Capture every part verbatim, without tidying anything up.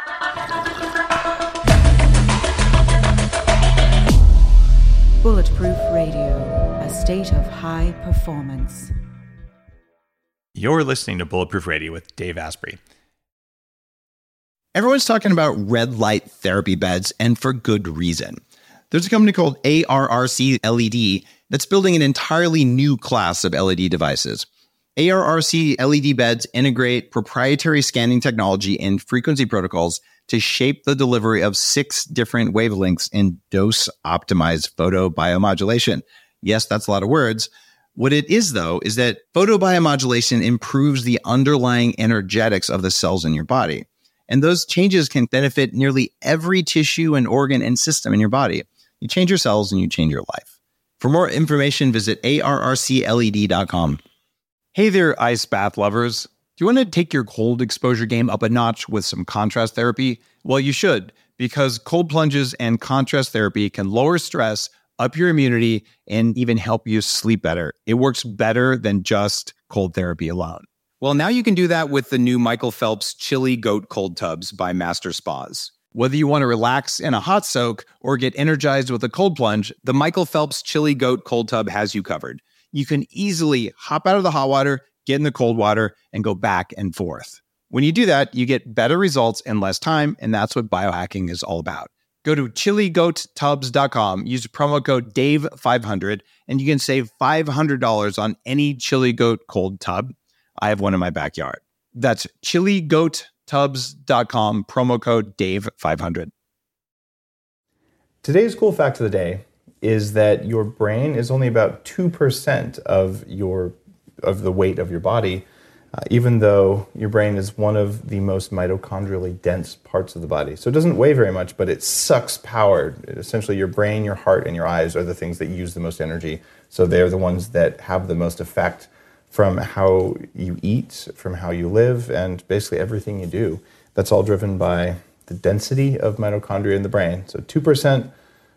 Bulletproof Radio, a state of high performance. You're listening to Bulletproof Radio with Dave Asprey. Everyone's talking about red light therapy beds, and for good reason. There's a company called A R R C L E D that's building an entirely new class of L E D devices. A R R C L E D beds integrate proprietary scanning technology and frequency protocols to shape the delivery of six different wavelengths in dose-optimized photobiomodulation. Yes, that's a lot of words. What it is, though, is that photobiomodulation improves the underlying energetics of the cells in your body. And those changes can benefit nearly every tissue and organ and system in your body. You change your cells and you change your life. For more information, visit A R R C L E D dot com. Hey there, ice bath lovers. Do you want to take your cold exposure game up a notch with some contrast therapy? Well, you should, because cold plunges and contrast therapy can lower stress, up your immunity, and even help you sleep better. It works better than just cold therapy alone. Well, now you can do that with the new Michael Phelps Chili Goat Cold Tubs by Master Spas. Whether you want to relax in a hot soak or get energized with a cold plunge, the Michael Phelps Chili Goat Cold Tub has you covered. You can easily hop out of the hot water, get in the cold water, and go back and forth. When you do that, you get better results in less time, and that's what biohacking is all about. Go to chili goat tubs dot com, use promo code Dave five hundred, and you can save five hundred dollars on any Chili Goat cold tub. I have one in my backyard. That's chili goat tubs dot com, promo code Dave five hundred. Today's cool fact of the day is that your brain is only about two percent of your of the weight of your body, uh, even though your brain is one of the most mitochondrially dense parts of the body. So it doesn't weigh very much, but it sucks power. Essentially, your brain, your heart, and your eyes are the things that use the most energy. So they're the ones that have the most effect from how you eat, from how you live, and basically everything you do. That's all driven by the density of mitochondria in the brain. So two percent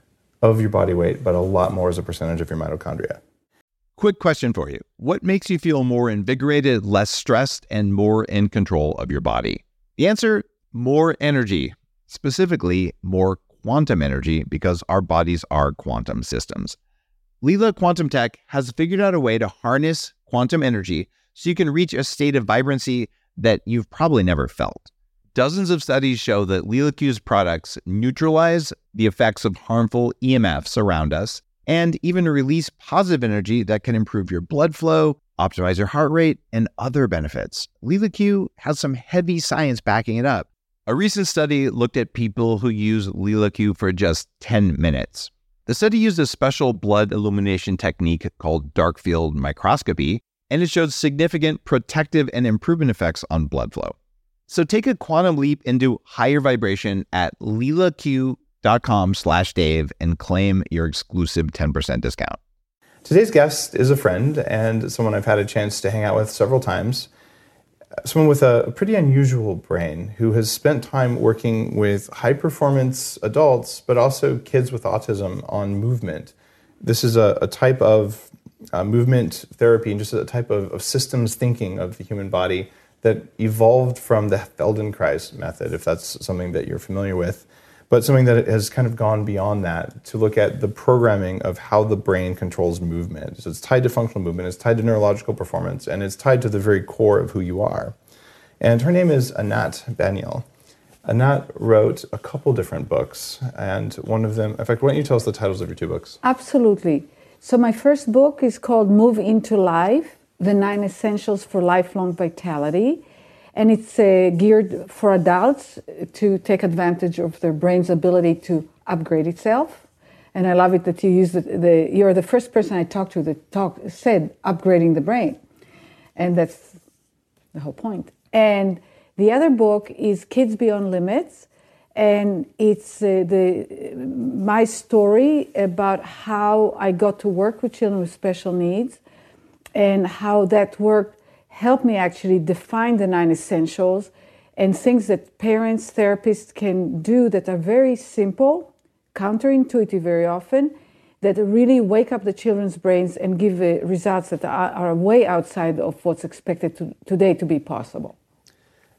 of your body weight, but a lot more as a percentage of your mitochondria. Quick question for you. What makes you feel more invigorated, less stressed, and more in control of your body? The answer, more energy. Specifically, more quantum energy, because our bodies are quantum systems. Lila Quantum Tech has figured out a way to harness quantum energy so you can reach a state of vibrancy that you've probably never felt. Dozens of studies show that LilaQ's products neutralize the effects of harmful E M Fs around us and even release positive energy that can improve your blood flow, optimize your heart rate, and other benefits. LilaQ has some heavy science backing it up. A recent study looked at people who use LilaQ for just ten minutes. The study used a special blood illumination technique called dark field microscopy, and it showed significant protective and improvement effects on blood flow. So take a quantum leap into higher vibration at lilaq.com slash Dave and claim your exclusive ten percent discount. Today's guest is a friend and someone I've had a chance to hang out with several times. Someone with a pretty unusual brain who has spent time working with high-performance adults, but also kids with autism on movement. This is a, a type of uh, movement therapy and just a type of, of systems thinking of the human body that evolved from the Feldenkrais method, if that's something that you're familiar with, but something that has kind of gone beyond that to look at the programming of how the brain controls movement. So it's tied to functional movement, it's tied to neurological performance, and it's tied to the very core of who you are. And her name is Anat Baniel. Anat wrote a couple different books, and one of them, in fact, why don't you tell us the titles of your two books? Absolutely. So my first book is called Move Into Life, The Nine Essentials for Lifelong Vitality. And it's uh, geared for adults to take advantage of their brain's ability to upgrade itself. And I love it that you use the, the you're the first person I talked to that talk, said upgrading the brain. And that's the whole point. And the other book is Kids Beyond Limits. And it's uh, the my story about how I got to work with children with special needs and how that work helped me actually define the nine essentials and things that parents, therapists can do that are very simple, counterintuitive very often, that really wake up the children's brains and give uh, results that are, are way outside of what's expected to, today to be possible.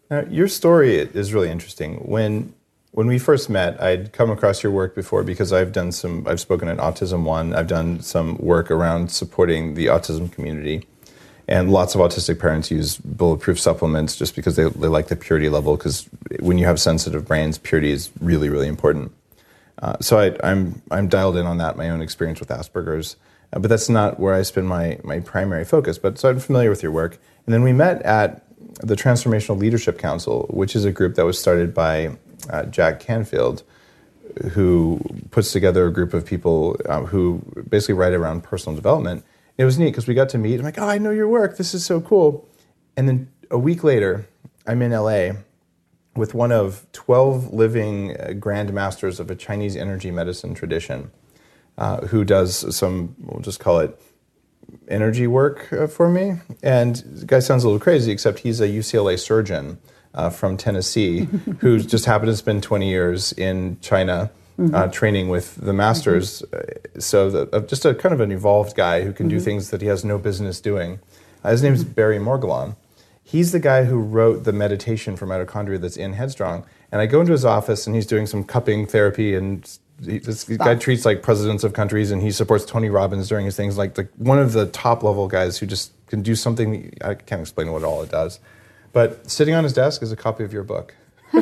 Now, your story is really interesting. When when we first met, I'd come across your work before because I've done some, I've spoken at Autism One. I've done some work around supporting the autism community. And lots of autistic parents use bulletproof supplements just because they, they like the purity level, because when you have sensitive brains, purity is really, really important. Uh, so I, I'm I'm dialed in on that, my own experience with Asperger's. Uh, but that's not where I spend my, my primary focus. But so I'm familiar with your work. And then we met at the Transformational Leadership Council, which is a group that was started by uh, Jack Canfield, who puts together a group of people uh, who basically write around personal development. It was neat because we got to meet. I'm like, oh, I know your work. This is so cool. And then a week later, I'm in L A with one of twelve living grand masters of a Chinese energy medicine tradition, uh, who does some, we'll just call it energy work uh, for me. And the guy sounds a little crazy, except he's a U C L A surgeon uh, from Tennessee who just happened to spend twenty years in China mm-hmm. uh, training with the masters. Mm-hmm. So the, uh, just a kind of an evolved guy who can mm-hmm. do things that he has no business doing. Uh, his name is Barry Morguelan. He's the guy who wrote the meditation for mitochondria that's in Headstrong. And I go into his office and he's doing some cupping therapy, and he, this Stop. guy treats like presidents of countries, and he supports Tony Robbins during his things, like, like one of the top level guys who just can do something. I can't explain what all it does. But sitting on his desk is a copy of your book.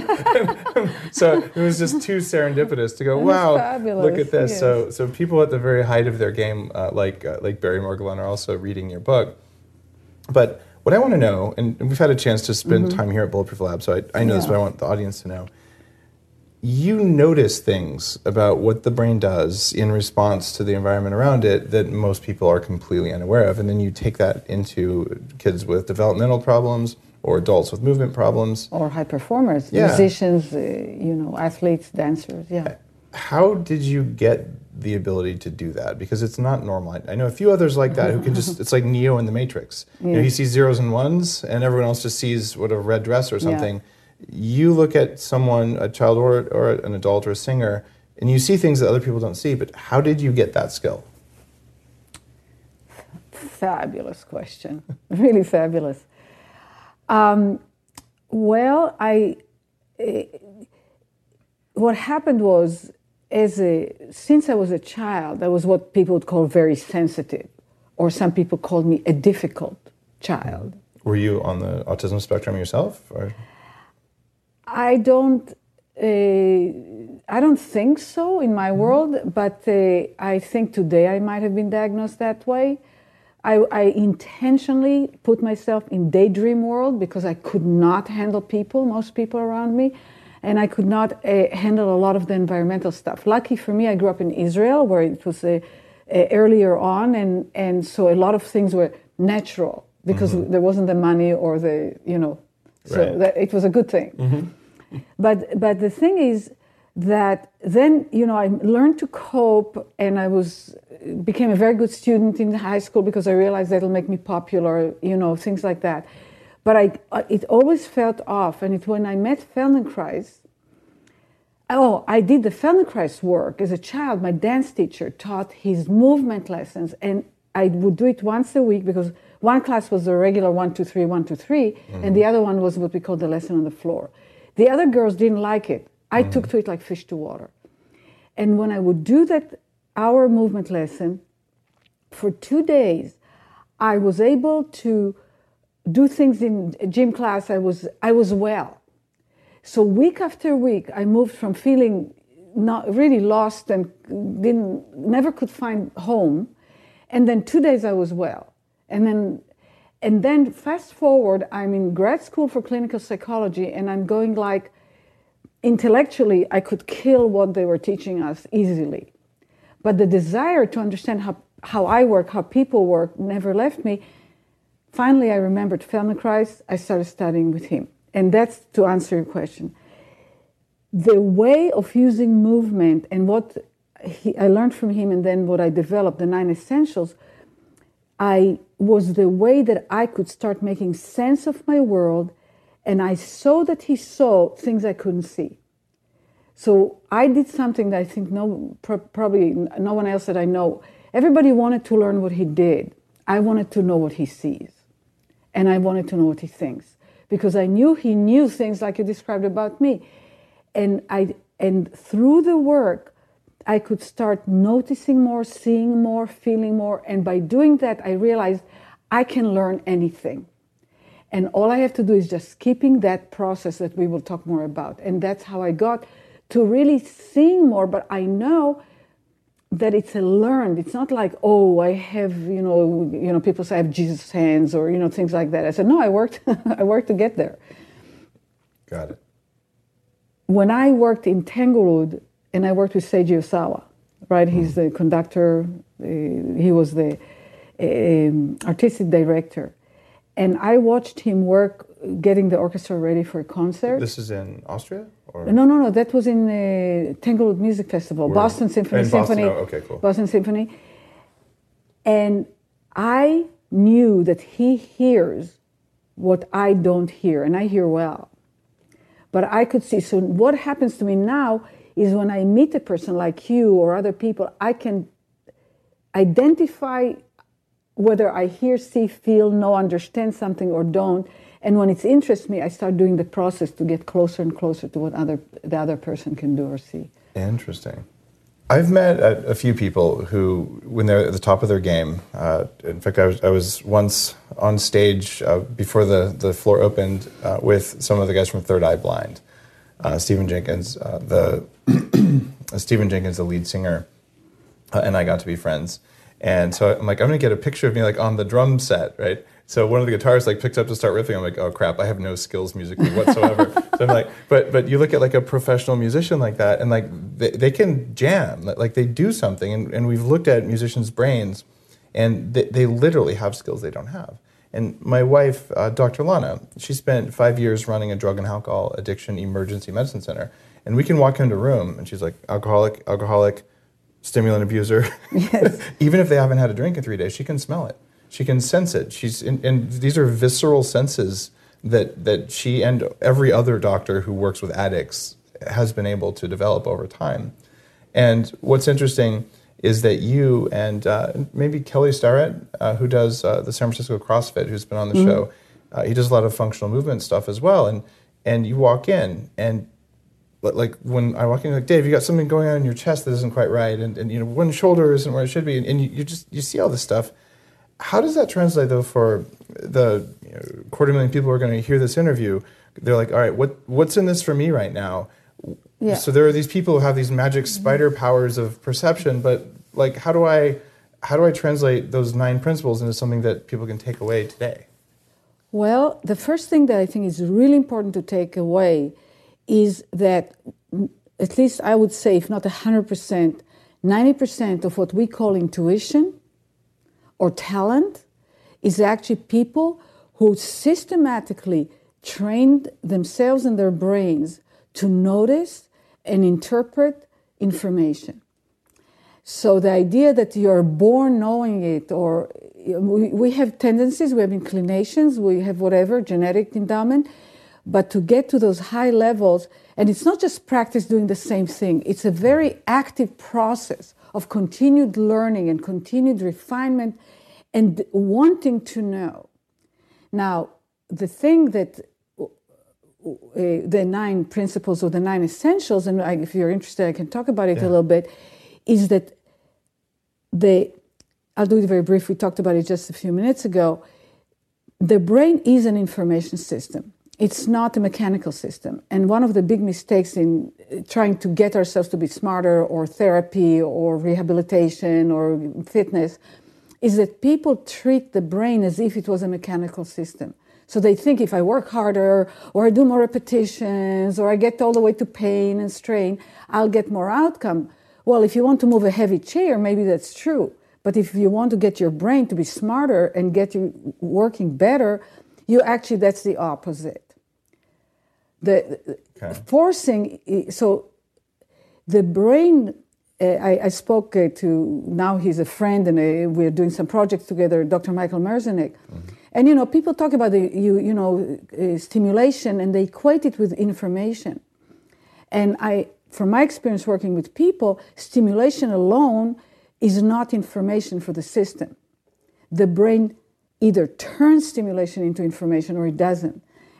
So it was just too serendipitous to go, wow, look at this. Yes. So so people at the very height of their game, uh, like uh, like Barry Morguelan, are also reading your book. But what I want to know, and we've had a chance to spend mm-hmm. time here at Bulletproof Lab, so I, I know yeah. this, but I want the audience to know. You notice things about what the brain does in response to the environment around it that most people are completely unaware of, and then you take that into kids with developmental problems or adults with movement problems. Or high performers, yeah. musicians, uh, you know, athletes, dancers, yeah. How did you get the ability to do that? Because it's not normal. I know a few others like that who can just, it's like Neo in the Matrix. Yeah. You know, he sees zeros and ones, and everyone else just sees what a red dress or something. Yeah. You look at someone, a child or, or an adult or a singer, and you see things that other people don't see, but how did you get that skill? Fabulous question. Really fabulous. Um, well, I... Uh, what happened was, as a, since I was a child, I was what people would call very sensitive, or some people called me a difficult child. Were you on the autism spectrum yourself? Or? I don't, uh, I don't think so in my mm-hmm. world, but uh, I think today I might have been diagnosed that way. I, I intentionally put myself in daydream world because I could not handle people, most people around me. And I could not uh, handle a lot of the environmental stuff. Lucky for me, I grew up in Israel, where it was uh, uh, earlier on, and, and so a lot of things were natural because mm-hmm. there wasn't the money or the, you know, so right. that it was a good thing. Mm-hmm. But but the thing is that then, you know, I learned to cope, and I was became a very good student in high school because I realized that'll make me popular, you know, things like that. But I, it always felt off, and it when I met Feldenkrais, oh, I did the Feldenkrais work as a child. My dance teacher taught his movement lessons, and I would do it once a week because one class was the regular one, two, three, one, two, three, mm-hmm. and the other one was what we call the lesson on the floor. The other girls didn't like it. I mm-hmm. took to it like fish to water. And when I would do that hour movement lesson for two days, I was able to do things in gym class. I was I was well. So week after week, I moved from feeling not really lost and didn't never could find home, and then two days I was well, and then and then fast forward, I'm in grad school for clinical psychology, and I'm going like intellectually I could kill what they were teaching us easily, but the desire to understand how how I work, how people work, never left me. Finally, I remembered Feldenkrais. I started studying with him. And that's to answer your question. The way of using movement and what he, I learned from him, and then what I developed, the nine essentials, I was the way that I could start making sense of my world, and I saw that he saw things I couldn't see. So I did something that I think no, probably no one else that I know. Everybody wanted to learn what he did. I wanted to know what he sees. And I wanted to know what he thinks. because I knew he knew things like you described about me. And I and through the work, I could start noticing more, seeing more, feeling more. And by doing that, I realized I can learn anything. And all I have to do is just keeping that process that we will talk more about. And that's how I got to really seeing more. But I know that it's a learned. It's not like, oh, I have, you know, you know, people say I have Jesus hands or, you know, things like that. I said, no, I worked, I worked to get there. Got it. When I worked in Tanglewood, and I worked with Seiji Osawa, right? He's the conductor. Uh, he was the um, artistic director. And I watched him work getting the orchestra ready for a concert. This is in Austria? Or? No, no, no. That was in uh, Tanglewood Music Festival, Where? Boston Symphony. In Boston, Symphony oh, okay, cool. Boston Symphony. And I knew that he hears what I don't hear, and I hear well. But I could see. So what happens to me now is when I meet a person like you or other people, I can identify whether I hear, see, feel, know, understand something or don't. And when it interests me, I start doing the process to get closer and closer to what other the other person can do or see. Interesting. I've met a, a few people who, when they're at the top of their game, uh, in fact, I was, I was once on stage uh, before the, the floor opened uh, with some of the guys from Third Eye Blind. Uh, Stephen Jenkins, uh, the Stephen Jenkins, the lead singer, uh, and I got to be friends. And so I'm like, I'm gonna get a picture of me like on the drum set, right? So one of the guitarists like picked up to start riffing. I'm like, oh crap, I have no skills musically whatsoever. So I'm like, but but you look at like a professional musician like that, and like they, they can jam, like they do something. And, and we've looked at musicians' brains, and they, they literally have skills they don't have. And my wife, uh, Doctor Lana, she spent five years running a drug and alcohol addiction emergency medicine center. And we can walk into a room, and she's like, alcoholic, alcoholic, stimulant abuser. Yes. Even if they haven't had a drink in three days, she can smell it. She can sense it. She's in, and these are visceral senses that that she and every other doctor who works with addicts has been able to develop over time. And what's interesting is that you and uh, maybe Kelly Starrett, uh, who does uh, the San Francisco CrossFit, who's been on the mm-hmm. show, uh, he does a lot of functional movement stuff as well. And and you walk in, and like when I walk in, like, Dave, you got something going on in your chest that isn't quite right, and, and you know, one shoulder isn't where it should be, and, and you, you just you see all this stuff. How does that translate though for the you know, quarter million people who are going to hear this interview? They're like, all right, what what's in this for me right now? Yeah. So there are these people who have these magic spider powers of perception, but like, how do I, how do I translate those nine principles into something that people can take away today? Well, the first thing that I think is really important to take away is that, at least I would say, if not one hundred percent, ninety percent of what we call intuition or talent is actually people who systematically trained themselves and their brains to notice and interpret information. So the idea that you're born knowing it, or we, we have tendencies, we have inclinations, we have whatever, genetic endowment, but to get to those high levels, and it's not just practice doing the same thing, it's a very active process of continued learning and continued refinement and wanting to know. Now, the thing that Uh, the nine principles or the nine essentials, and I, if you're interested, I can talk about it yeah. a little bit, is that the, I'll do it very brief, we talked about it just a few minutes ago, the brain is an information system. It's not a mechanical system. And one of the big mistakes in trying to get ourselves to be smarter, or therapy or rehabilitation or fitness, is that people treat the brain as if it was a mechanical system. So they think if I work harder, or I do more repetitions, or I get all the way to pain and strain, I'll get more outcome. Well, if you want to move a heavy chair, maybe that's true. But if you want to get your brain to be smarter and get you working better, you actually, that's the opposite. The okay. forcing, so the brain, uh, I, I spoke uh, to, now he's a friend, and uh, we're doing some projects together, Doctor Michael Merzenich. Mm-hmm. And, you know, people talk about the, you, you know, uh, stimulation, and they equate it with information. And I, from my experience working with people, stimulation alone is not information for the system. The brain either turns stimulation into information or it doesn't.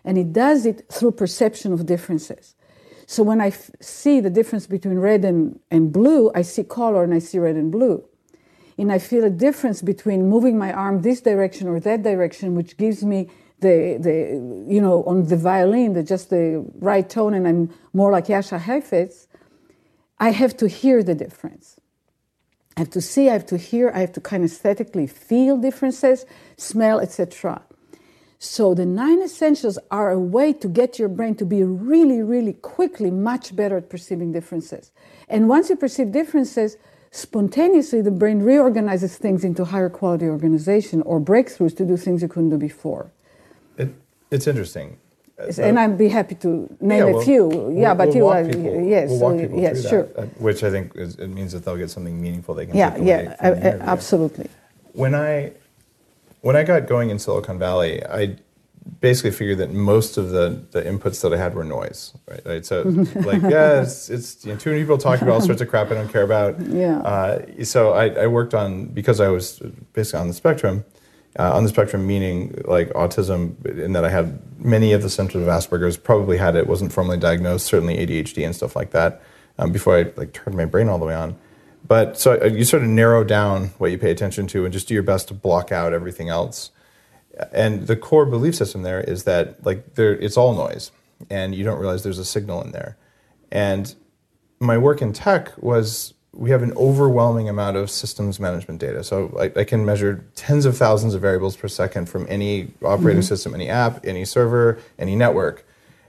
And it does it through perception of differences. So when I f- see the difference between red and, and blue, I see color and I see red and blue. And I feel a difference between moving my arm this direction or that direction, which gives me the, the you know, on the violin, the, just the right tone, and I'm more like Jascha Heifetz. I have to hear the difference. I have to see, I have to hear, I have to kinesthetically feel differences, smell, et cetera. So the nine essentials are a way to get your brain to be really, really quickly much better at perceiving differences. And once you perceive differences, spontaneously the brain reorganizes things into higher quality organization or breakthroughs to do things you couldn't do before. It, it's interesting. And I'd be happy to name yeah, a we'll, few. Yeah, we'll, but we'll you, walk uh, people, yes, we'll walk so, people yes, through sure. that, uh, which I think is, it means that they'll get something meaningful they can Yeah, take away yeah, from the uh, interview. absolutely. When I when I got going in Silicon Valley, I basically figured that most of the, the inputs that I had were noise, right? right? So like, yeah, it's, it's you know, too many people talking about all sorts of crap I don't care about. Yeah. Uh, so I, I worked on, because I was basically on the spectrum, uh, on the spectrum meaning like autism, in that I had many of the symptoms of Asperger's, probably had it, wasn't formally diagnosed, certainly A D H D and stuff like that, um, before I like turned my brain all the way on. But so you sort of narrow down what you pay attention to and just do your best to block out everything else. And the core belief system there is that like there, it's all noise, and you don't realize there's a signal in there. And my work in tech was, we have an overwhelming amount of systems management data. So I, I can measure tens of thousands of variables per second from any operating mm-hmm. system, any app, any server, any network.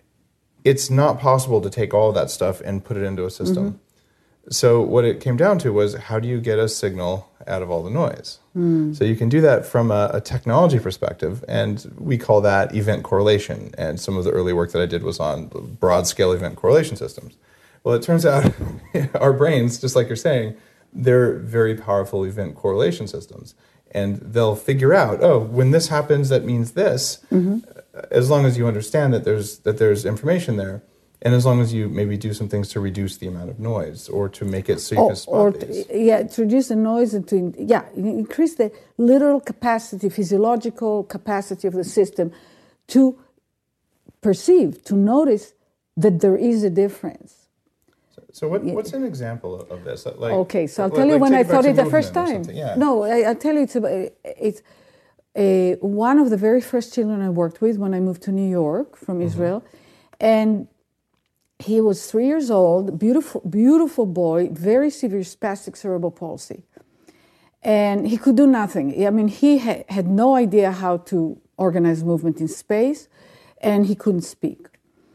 It's not possible to take all of that stuff and put it into a system. Mm-hmm. So what it came down to was, how do you get a signal out of all the noise? Mm. So you can do that from a, a technology perspective, and we call that event correlation. And some of the early work that I did was on broad-scale event correlation systems. Well, it turns out our brains, just like you're saying, they're very powerful event correlation systems. And they'll figure out, oh, when this happens, that means this, mm-hmm. as long as you understand that there's that there's information there. And as long as you maybe do some things to reduce the amount of noise, or to make it so you or, can spot or these. To, yeah, to reduce the noise and to yeah increase the literal capacity, physiological capacity of the system to perceive, to notice that there is a difference. So, so what, what's an example of this? Like, okay, so I'll like, tell you like when I thought it the movement first time. Yeah. No, I, I'll tell you it's about, it's a, one of the very first children I worked with when I moved to New York from mm-hmm. Israel, and he was three years old, beautiful, beautiful boy, very severe spastic cerebral palsy. And he could do nothing. I mean, he ha- had no idea how to organize movement in space, and he couldn't speak.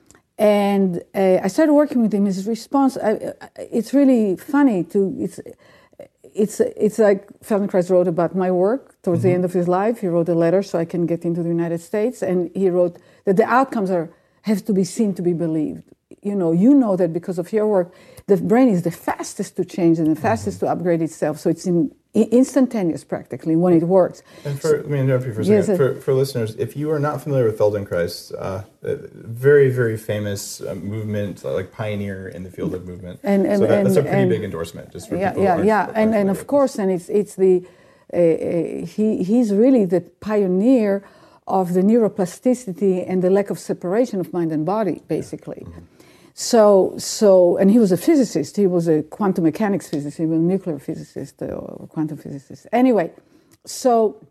And uh, I started working with him. His response, I, it's really funny to, it's, it's, it's like Feldenkrais wrote about my work towards mm-hmm. the end of his life. He wrote a letter so I can get into the United States, and he wrote that the outcomes are have to be seen to be believed. You know, you know that because of your work, the brain is the fastest to change and the fastest mm-hmm. to upgrade itself. So it's in, instantaneous practically when it works. And for, let me interrupt you for a second. Yes, for, for listeners, if you are not familiar with Feldenkrais, uh, very, very famous uh, movement, like pioneer in the field of movement. And, and, so that, and, that's a pretty and, big endorsement, just for yeah, people. Yeah, who yeah, and and of course, and it's it's the uh, uh, he he's really the pioneer of the neuroplasticity and the lack of separation of mind and body, basically. Mm-hmm. So, so, and he was a physicist. He was a quantum mechanics physicist. He was a nuclear physicist or quantum physicist. Anyway, so,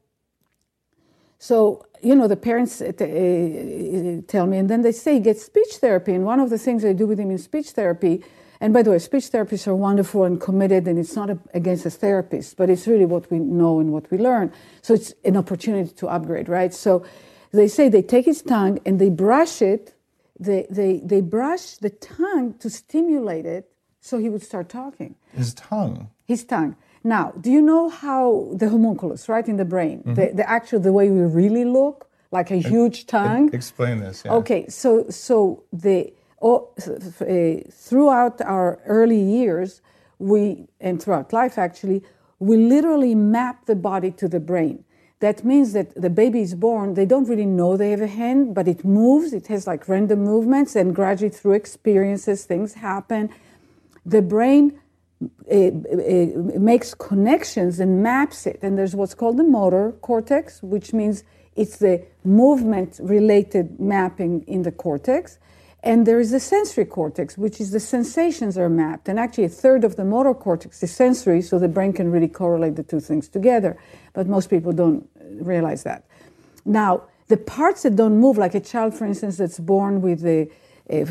so you know, the parents uh, uh, tell me, and then they say he gets speech therapy. And one of the things they do with him in speech therapy, and by the way, speech therapists are wonderful and committed, and it's not a, against a therapist, but it's really what we know and what we learn. So it's an opportunity to upgrade, right? So they say they take his tongue and they brush it. They, they they brush the tongue to stimulate it so he would start talking. His tongue? His tongue. Now, do you know how the homunculus, right, in the brain, mm-hmm. the, the actual, the way we really look, like a huge tongue? Explain this, yeah. Okay, so so the oh, uh, throughout our early years, we, and throughout life actually, we literally map the body to the brain. That means that the baby is born, they don't really know they have a hand, but it moves, it has like random movements, and gradually through experiences, things happen. The brain uh, uh, makes connections and maps it, and there's what's called the motor cortex, which means It's the movement-related mapping in the cortex. And there is the sensory cortex, which is the sensations are mapped. And actually, a third of the motor cortex is sensory, so the brain can really correlate the two things together. But most people don't realize that. Now, the parts that don't move, like a child, for instance, that's born with a, a,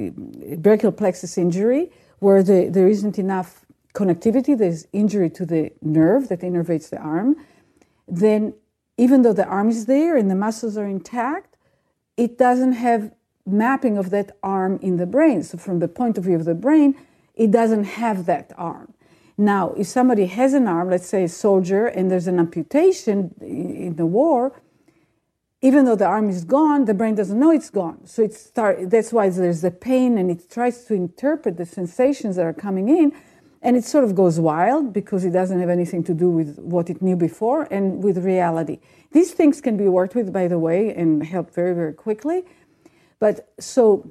a brachial plexus injury, where the, there isn't enough connectivity, there's injury to the nerve that innervates the arm, then even though the arm is there and the muscles are intact, it doesn't have mapping of that arm in the brain. So from the point of view of the brain, it doesn't have that arm. Now, if somebody has an arm, let's say a soldier, and there's an amputation in the war, even though the arm is gone, the brain doesn't know it's gone. So it start, that's why there's the pain, and it tries to interpret the sensations that are coming in, and it sort of goes wild because it doesn't have anything to do with what it knew before and with reality. These things can be worked with, by the way, and help very, very quickly. But so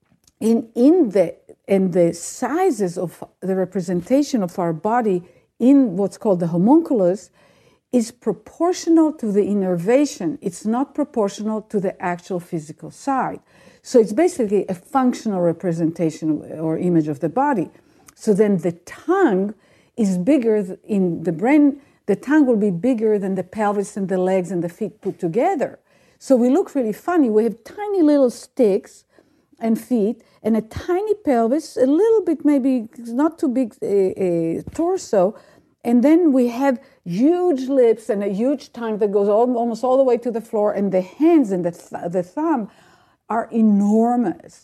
in, in the, and the sizes of the representation of our body in what's called the homunculus is proportional to the innervation. It's not proportional to the actual physical side. So it's basically a functional representation or image of the body. So then the tongue is bigger in the brain. The tongue will be bigger than the pelvis and the legs and the feet put together. So we look really funny. We have tiny little sticks and feet and a tiny pelvis, a little bit maybe not too big a, a torso, and then we have huge lips and a huge tongue that goes all, almost all the way to the floor, and the hands and the, th- the thumb are enormous.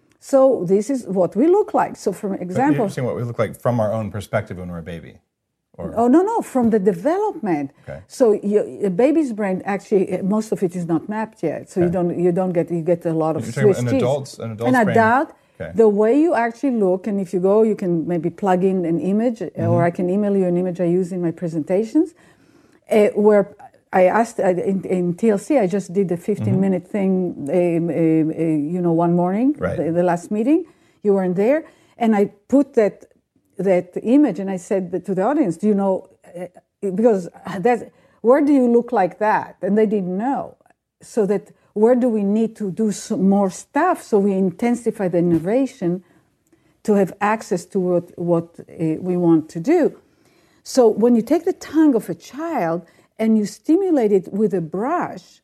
So this is what we look like. So for example... You're saying what we look like from our own perspective when we're a baby? Or? Oh, no, no, from the development. Okay. So you, a baby's brain, actually, most of it is not mapped yet. So okay. you don't you don't get, you get a lot of You're Swiss an cheese. Adult's, an adult's an brain. adult, okay. The way you actually look, and if you go, you can maybe plug in an image, mm-hmm. or I can email you an image I use in my presentations, uh, where I asked, uh, in, in T L C, I just did a fifteen-minute mm-hmm. thing, uh, uh, uh, you know, one morning, right. the, the last meeting. You weren't there. And I put that that image, and I said to the audience, do you know, uh, because that's, where do you look like that? And they didn't know. So that where do we need to do some more stuff so we intensify the innovation to have access to what, what uh, we want to do. So when you take the tongue of a child and you stimulate it with a brush,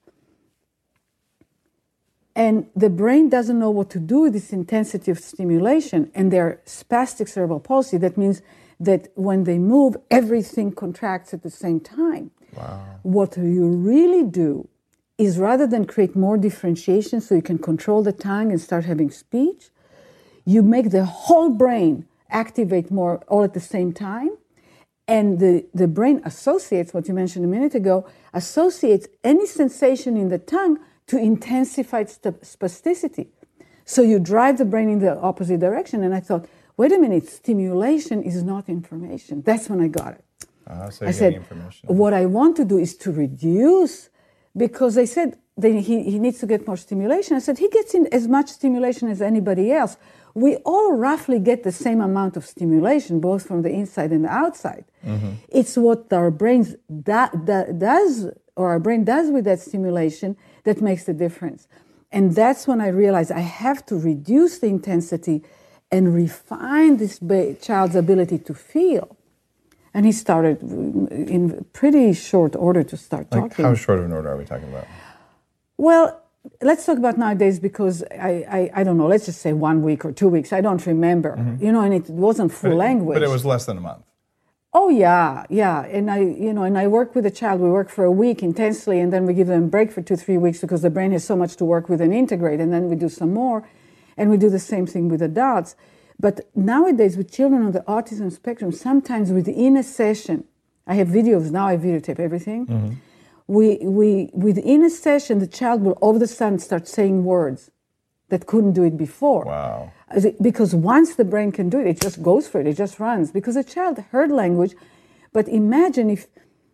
and the brain doesn't know what to do with this intensity of stimulation, and they're spastic cerebral palsy, that means that when they move, everything contracts at the same time. Wow. What you really do is, rather than create more differentiation so you can control the tongue and start having speech, you make the whole brain activate more all at the same time. And the, the brain associates, what you mentioned a minute ago, associates any sensation in the tongue to intensify its spasticity. So you drive the brain in the opposite direction. And I thought, wait a minute, stimulation is not information. That's when I got it. Uh, so I said, information. What I want to do is to reduce, because they said they, he, he needs to get more stimulation. I said, he gets in as much stimulation as anybody else. We all roughly get the same amount of stimulation, both from the inside and the outside. Mm-hmm. It's what our brains da- da- does, or our brain does with that stimulation, that makes the difference. And that's when I realized I have to reduce the intensity and refine this ba- child's ability to feel. And he started in pretty short order to start like talking. How short of an order are we talking about? Well, let's talk about nowadays, because I, I, I don't know, let's just say one week or two weeks. I don't remember, mm-hmm. you know, and it wasn't full but it, language. But it was less than a month. Oh, yeah, yeah. And I, you know, and I work with a child. We work for a week intensely, and then we give them a break for two, three weeks because the brain has so much to work with and integrate. And then we do some more, and we do the same thing with adults. But nowadays, with children on the autism spectrum, sometimes within a session, I have videos, now I videotape everything. Mm-hmm. We, we, within a session, the child will all of a sudden start saying words that couldn't do it before. Wow. Because once the brain can do it, it just goes for it, it just runs. Because a child heard language, but imagine if,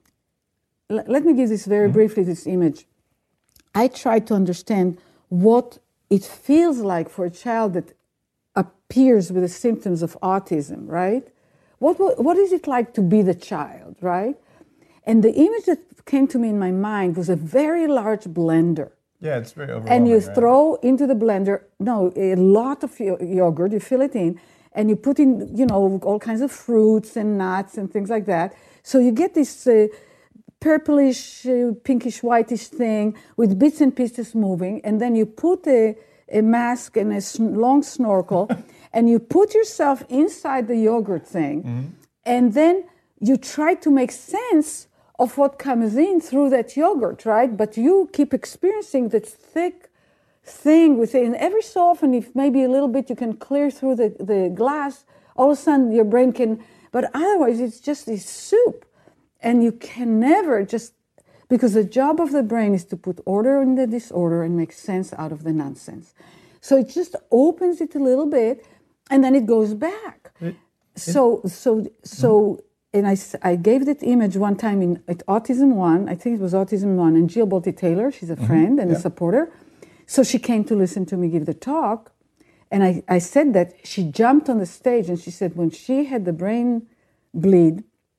let me give this very mm-hmm. briefly, this image. I tried to understand what it feels like for a child that appears with the symptoms of autism, right? What, what, what is it like to be the child, right? And the image that came to me in my mind was a very large blender. Yeah, it's very overwhelming. And you right? throw into the blender, no, a lot of yo- yogurt, you fill it in, and you put in, you know, all kinds of fruits and nuts and things like that. So you get this uh, purplish, uh, pinkish, whitish thing with bits and pieces moving, and then you put a, a mask and a sn- long snorkel, and you put yourself inside the yogurt thing, mm-hmm. and then you try to make sense of what comes in through that yogurt, right? But you keep experiencing that thick thing within. And every so often, if maybe a little bit you can clear through the, the glass, all of a sudden your brain can, but otherwise it's just this soup. And you can never just, because the job of the brain is to put order in the disorder and make sense out of the nonsense. So it just opens it a little bit, and then it goes back. It, so, so, so, and I, I gave that image one time in at Autism One, I think it was Autism One, and Jill Bolte Taylor, she's a friend mm-hmm. and yeah. a supporter. So she came to listen to me give the talk, and I, I said that she jumped on the stage, and she said when she had the brain bleed,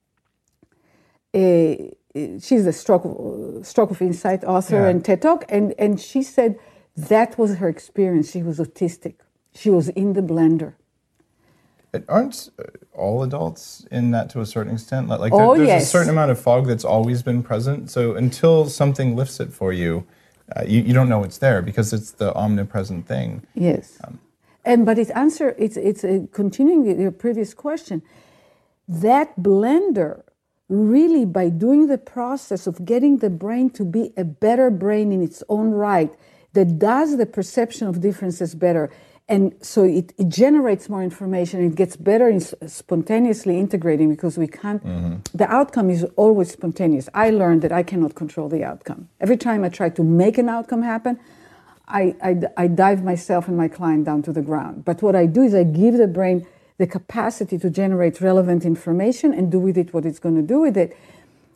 uh, she's a stroke, stroke of insight author yeah. and TED Talk, and, and she said that was her experience. She was autistic. She was in the blender. Aren't all adults in that to a certain extent? Like oh, there, there's yes. a certain amount of fog that's always been present. So until something lifts it for you, uh, you, you don't know it's there because it's the omnipresent thing. Yes. Um, and but it answer it's it's a, continuing your previous question. That blender really, by doing the process of getting the brain to be a better brain in its own right, that does the perception of differences better. And so it, it generates more information. It gets better in spontaneously integrating because we can't, mm-hmm. the outcome is always spontaneous. I learned that I cannot control the outcome. Every time I try to make an outcome happen, I, I, I dive myself and my client down to the ground. But what I do is I give the brain the capacity to generate relevant information and do with it what it's going to do with it.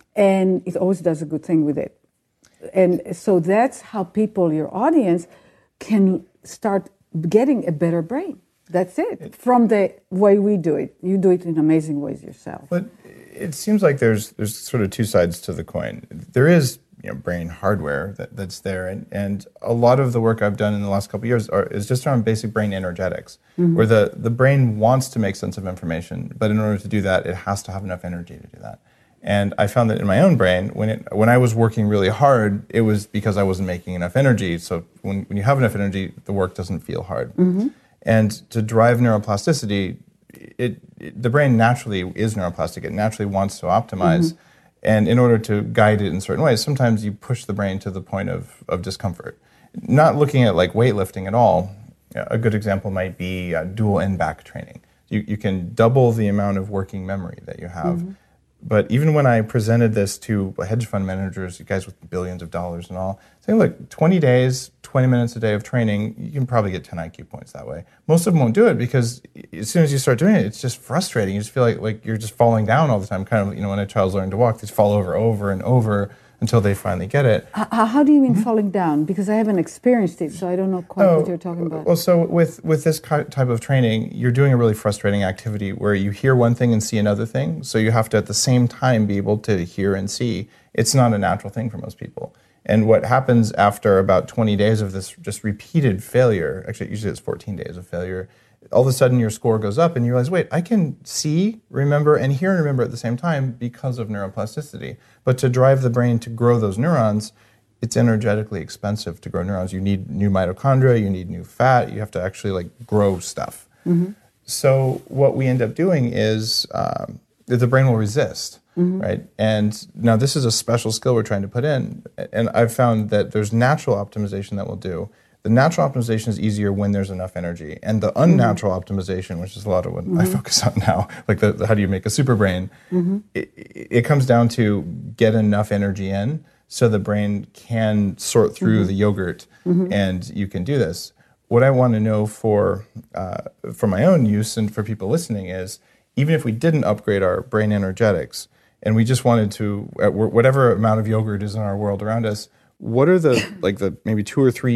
And it always does a good thing with it. And so that's how people, your audience, can start getting a better brain. That's it. From the way we do it. You do it in amazing ways yourself. But it seems like there's there's sort of two sides to the coin. There is you know, brain hardware that, that's there, and, and a lot of the work I've done in the last couple of years are, is just around basic brain energetics, mm-hmm. where the, the brain wants to make sense of information, but in order to do that, it has to have enough energy to do that. And I found that in my own brain, when it when I was working really hard, it was because I wasn't making enough energy. So when, when you have enough energy, the work doesn't feel hard. Mm-hmm. And to drive neuroplasticity, it, it, the brain naturally is neuroplastic. It naturally wants to optimize. Mm-hmm. And in order to guide it in certain ways, sometimes you push the brain to the point of, of discomfort. Not looking at like weightlifting at all, a good example might be uh, dual end-back training. You, you can double the amount of working memory that you have. Mm-hmm. But even when I presented this to hedge fund managers, you guys with billions of dollars and all, saying, look, twenty days, twenty minutes a day of training, you can probably get ten I Q points that way. Most of them won't do it because as soon as you start doing it, it's just frustrating. You just feel like, like you're just falling down all the time. Kind of, you know, when a child's learning to walk, they just fall over over and over until they finally get it. How, how do you mean mm-hmm. falling down? Because I haven't experienced it, so I don't know quite oh, what you're talking about. Well, so with, with this type of training, you're doing a really frustrating activity where you hear one thing and see another thing, so you have to at the same time be able to hear and see. It's not a natural thing for most people. And what happens after about twenty days of this just repeated failure, actually usually it's fourteen days of failure, all of a sudden your score goes up and you realize, wait, I can see, remember, and hear and remember at the same time because of neuroplasticity. But to drive the brain to grow those neurons, it's energetically expensive to grow neurons. You need new mitochondria, you need new fat, you have to actually like grow stuff. Mm-hmm. So what we end up doing is um, the brain will resist, mm-hmm. right? And now this is a special skill we're trying to put in. And I've found that there's natural optimization that we'll do. The natural optimization is easier when there's enough energy. And the unnatural mm-hmm. optimization, which is a lot of what mm-hmm. I focus on now, like the, the how do you make a super brain, mm-hmm. it, it comes down to get enough energy in so the brain can sort through mm-hmm. the yogurt mm-hmm. and you can do this. What I want to know for, uh, for my own use and for people listening is, even if we didn't upgrade our brain energetics and we just wanted to, whatever amount of yogurt is in our world around us, what are the like the maybe two or three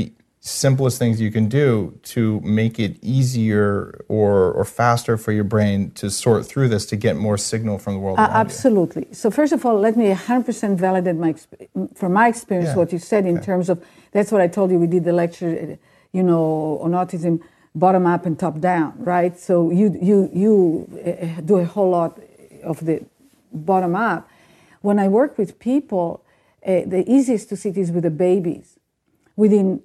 simplest things you can do to make it easier or or faster for your brain to sort through this to get more signal from the world Uh, around absolutely. So first of all, let me one hundred percent validate my exp- from my experience Yeah. what you said in Okay. terms of, that's what I told you, we did the lecture, you know, on autism, bottom up and top down, right? So you, you, you uh, do a whole lot of the bottom up. When I work with people, uh, the easiest to see it is with the babies. Within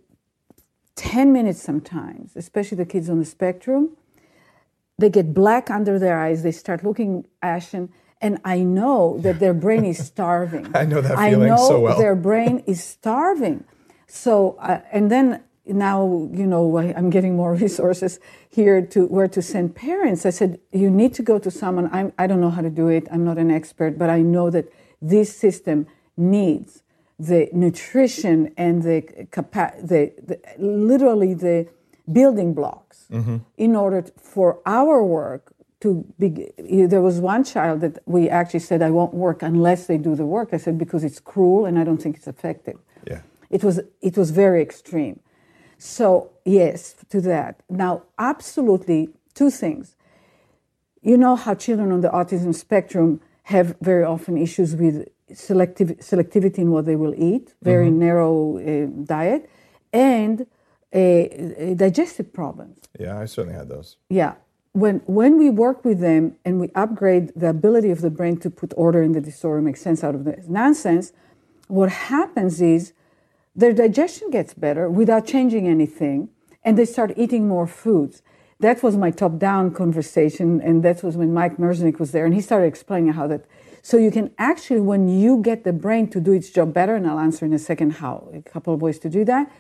ten minutes sometimes, especially the kids on the spectrum, they get black under their eyes, they start looking ashen, and I know that their brain is starving. I know that I feeling know so well. their brain is starving. So, uh, and then now, you know, I, I'm getting more resources here to where to send parents. I said, you need to go to someone, I'm, I don't know how to do it, I'm not an expert, but I know that this system needs the nutrition and the, capa- the, the literally the building blocks mm-hmm. in order to, for our work to be. There was one child that we actually said, I won't work unless they do the work. I said, because it's cruel and I don't think it's effective. Yeah. It was, it was very extreme. So yes, to that. Now, absolutely two things. You know how children on the autism spectrum have very often issues with selective, selectivity in what they will eat, very mm-hmm. narrow uh, diet, and uh, uh, digestive problems. Yeah, I certainly had those. Yeah. When when we work with them and we upgrade the ability of the brain to put order in the disorder, make sense out of the nonsense, what happens is their digestion gets better without changing anything, and they start eating more foods. That was my top-down conversation, and that was when Mike Merznick was there, and he started explaining how that. So you can actually, when you get the brain to do its job better, and I'll answer in a second how, a couple of ways to do that,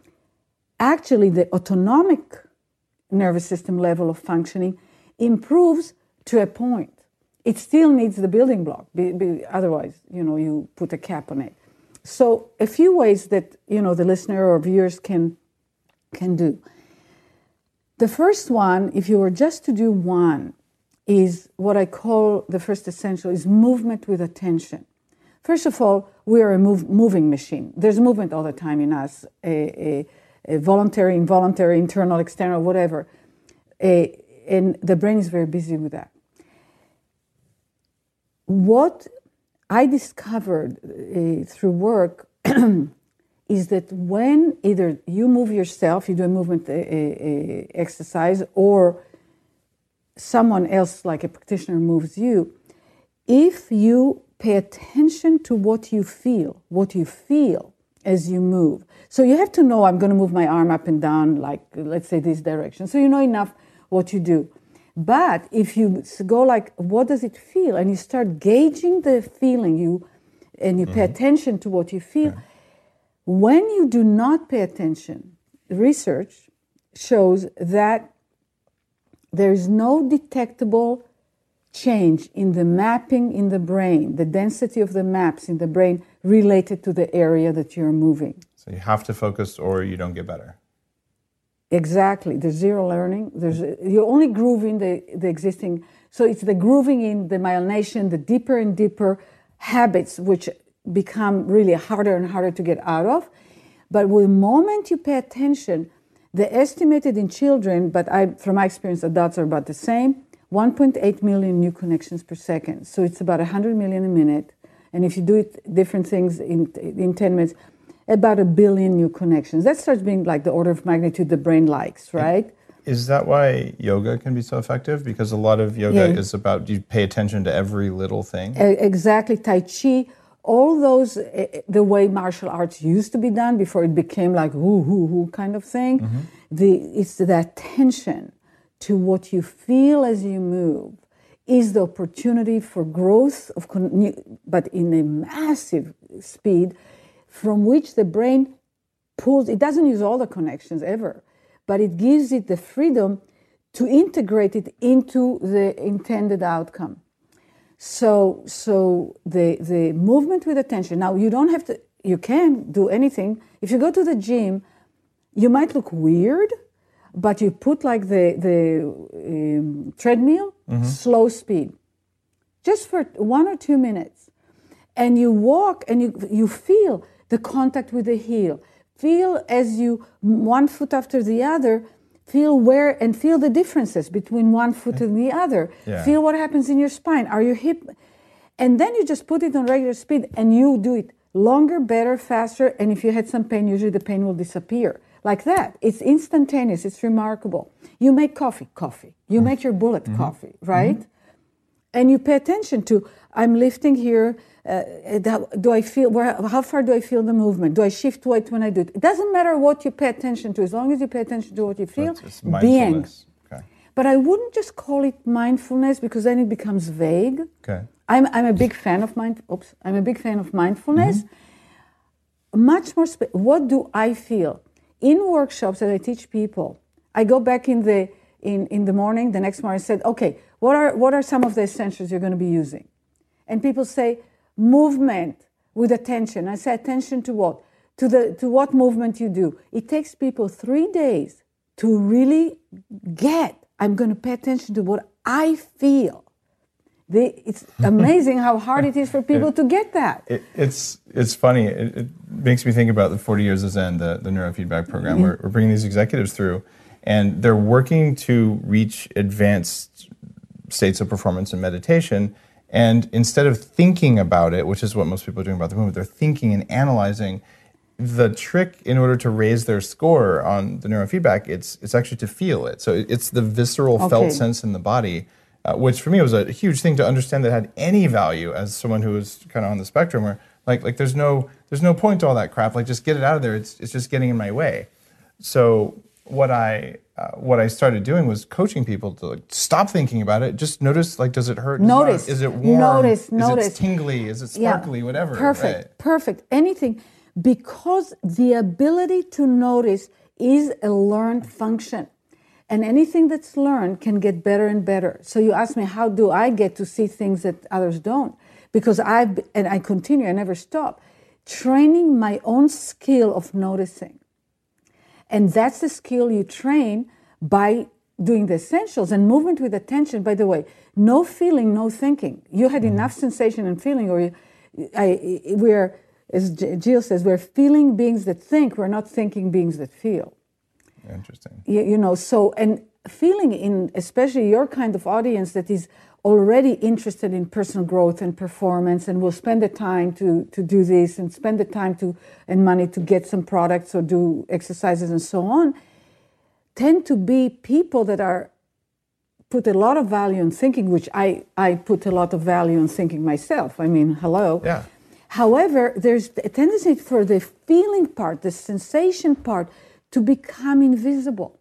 actually the autonomic nervous system level of functioning improves to a point. It still needs the building block, be, be, otherwise, you know, you put a cap on it. So a few ways that, you know, the listener or viewers can can do. The first one, if you were just to do one, is what I call the first essential, is movement with attention. First of all, we are a move, moving machine. There's movement all the time in us, a, a, a voluntary, involuntary, internal, external, whatever. A, and the brain is very busy with that. What I discovered uh, through work is that when either you move yourself, you do a movement uh, uh, exercise, or someone else, like a practitioner, moves you, if you pay attention to what you feel, what you feel as you move. So you have to know, I'm going to move my arm up and down, like, let's say, this direction. So you know enough what you do. But if you go like, what does it feel? And you start gauging the feeling, you, and you pay mm-hmm. attention to what you feel. Yeah. When you do not pay attention, research shows that there is no detectable change in the mapping in the brain, the density of the maps in the brain related to the area that you're moving. So you have to focus or you don't get better. Exactly. There's zero learning. There's you're only grooving the, the existing. So it's the grooving in the myelination, the deeper and deeper habits, which become really harder and harder to get out of. But the moment you pay attention, the estimated in children, but I, from my experience, adults are about the same, one point eight million new connections per second. So it's about one hundred million a minute. And if you do it, different things in in ten minutes, about a billion new connections. That starts being like the order of magnitude the brain likes, right? Is that why yoga can be so effective? Because a lot of yoga yeah. is about, you pay attention to every little thing? Exactly. Tai Chi, all those, the way martial arts used to be done before it became like whoo, whoo, whoo kind of thing. Mm-hmm. The, it's the attention to what you feel as you move is the opportunity for growth, of con- but in a massive speed, from which the brain pulls. It doesn't use all the connections ever, but it gives it the freedom to integrate it into the intended outcome. So, so the the movement with attention. Now, you don't have to, you can do anything. If you go to the gym, you might look weird, but you put like the, the um, treadmill, mm-hmm. slow speed, just for one or two minutes. And you walk and you you feel the contact with the heel. feel as you, one foot after the other, feel where, and feel the differences between one foot and the other. Yeah. Feel what happens in your spine. Are your hip, and then you just put it on regular speed and you do it longer, better, faster. And if you had some pain, usually the pain will disappear. Like that. It's instantaneous. It's remarkable. You make coffee, coffee. You make your bullet mm-hmm. coffee, right? Mm-hmm. And you pay attention to, I'm lifting here. Uh, do I feel, where, how far do I feel the movement? Do I shift weight when I do it? It doesn't matter what you pay attention to, as long as you pay attention to what you feel. It's, it's being. Okay. But I wouldn't just call it mindfulness, because then it becomes vague. Okay. I'm I'm a big fan of mind. Oops, I'm a big fan of mindfulness. Mm-hmm. Much more. Spe- what do I feel in workshops that I teach people? I go back in the in, in the morning. The next morning, I said, okay, what are what are some of the essentials you're going to be using? And people say movement with attention. I say attention to what? To the to what movement you do. It takes people three days to really get. I'm going to pay attention to what I feel. They, it's amazing how hard it is for people it, to get that. It, it's it's funny. It, it makes me think about the forty Years of Zen, the, the neurofeedback program. Mm-hmm. We're, we're bringing these executives through, and they're working to reach advanced states of performance and meditation. And instead of thinking about it, which is what most people are doing about the movement, they're thinking and analyzing. The trick in order to raise their score on the neurofeedback, it's it's actually to feel it. So it's the visceral okay. felt sense in the body. Uh, which for me was a huge thing to understand that had any value as someone who was kind of on the spectrum, where like like there's no there's no point to all that crap. Like just get it out of there. It's it's just getting in my way. So what I uh, what I started doing was coaching people to like stop thinking about it. Just notice, like, does it hurt? Does notice. It, is it warm? Notice. Is notice. it tingly? Is it sparkly? Yeah. Whatever. Perfect. Right. Perfect. Anything, because the ability to notice is a learned function. And anything that's learned can get better and better. So you ask me, how do I get to see things that others don't? Because I've, and I continue, I never stop, training my own skill of noticing. And that's the skill you train by doing the essentials. And movement with attention, by the way, no feeling, no thinking. You had mm-hmm. enough sensation and feeling, or you, I, we're, as Jill says, we're feeling beings that think, we're not thinking beings that feel. Interesting. You, you know, so, and feeling in, especially your kind of audience that is already interested in personal growth and performance and will spend the time to, to do this and spend the time to and money to get some products or do exercises and so on, tend to be people that are put a lot of value in thinking, which I, I put a lot of value in thinking myself. I mean, hello. Yeah. However, there's a tendency for the feeling part, the sensation part, to become invisible.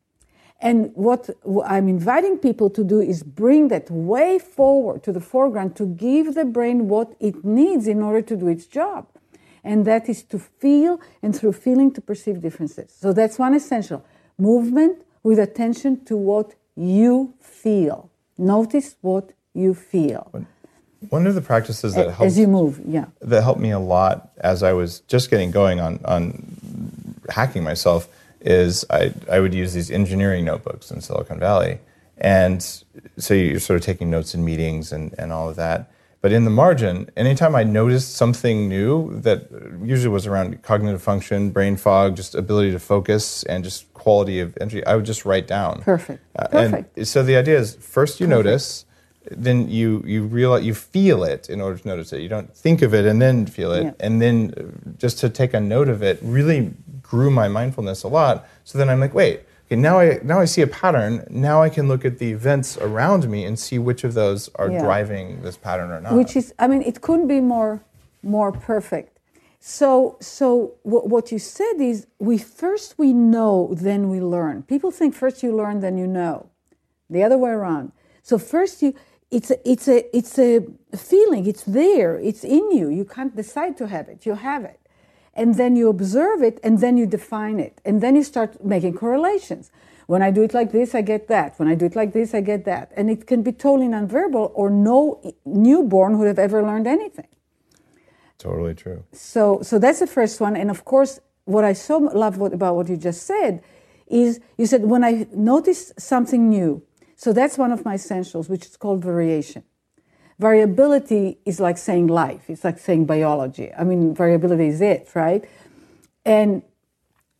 And what I'm inviting people to do is bring that way forward to the foreground to give the brain what it needs in order to do its job. And that is to feel, and through feeling to perceive differences. So that's one essential. Movement with attention to what you feel. Notice what you feel. One of the practices that helped, as you move, yeah, that helped me a lot as I was just getting going on on hacking myself is I I would use these engineering notebooks in Silicon Valley, and so you're sort of taking notes in meetings and and all of that. But in the margin, anytime I noticed something new that usually was around cognitive function, brain fog, just ability to focus, and just quality of energy, I would just write down. Perfect. Uh, Perfect. And so the idea is first you Perfect. notice. Then you you realize you feel it in order to notice it. You don't think of it and then feel it, yeah. and then just to take a note of it really grew my mindfulness a lot. So then I'm like, wait, okay, now I now I see a pattern. Now I can look at the events around me and see which of those are yeah. driving this pattern or not. Which is, I mean, it couldn't be more more perfect. So so w- what you said is, we first we know, then we learn. People think first you learn, then you know. The other way around. So first you. It's a, it's a it's a feeling. It's there. It's in you. You can't decide to have it. You have it. And then you observe it, and then you define it. And then you start making correlations. When I do it like this, I get that. When I do it like this, I get that. And it can be totally nonverbal, or no newborn would have ever learned anything. Totally true. So so that's the first one. And of course, what I so love about what you just said is, you said, when I notice something new. So that's one of my essentials, which is called variation. Variability is like saying life. It's like saying biology. I mean, variability is it, right? And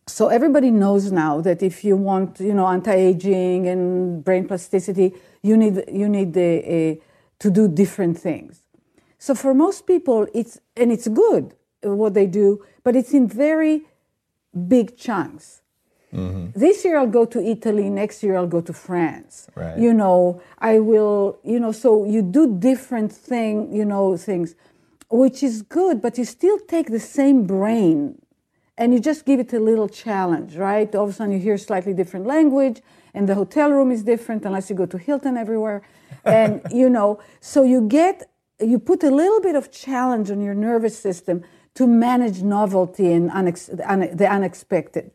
So everybody knows now that if you want, you know, anti-aging and brain plasticity, you need you need the, uh, to do different things. So for most people, it's and it's good what they do, but it's in very big chunks. Mm-hmm. This year I'll go to Italy. Next year I'll go to France. Right. You know, I will. You know, so you do different thing. You know, things, which is good, but you still take the same brain. And you just give it a little challenge, right? All of a sudden you hear slightly different language, and the hotel room is different unless you go to Hilton everywhere. And, you know, so you get, you put a little bit of challenge on your nervous system to manage novelty and unex- the unexpected.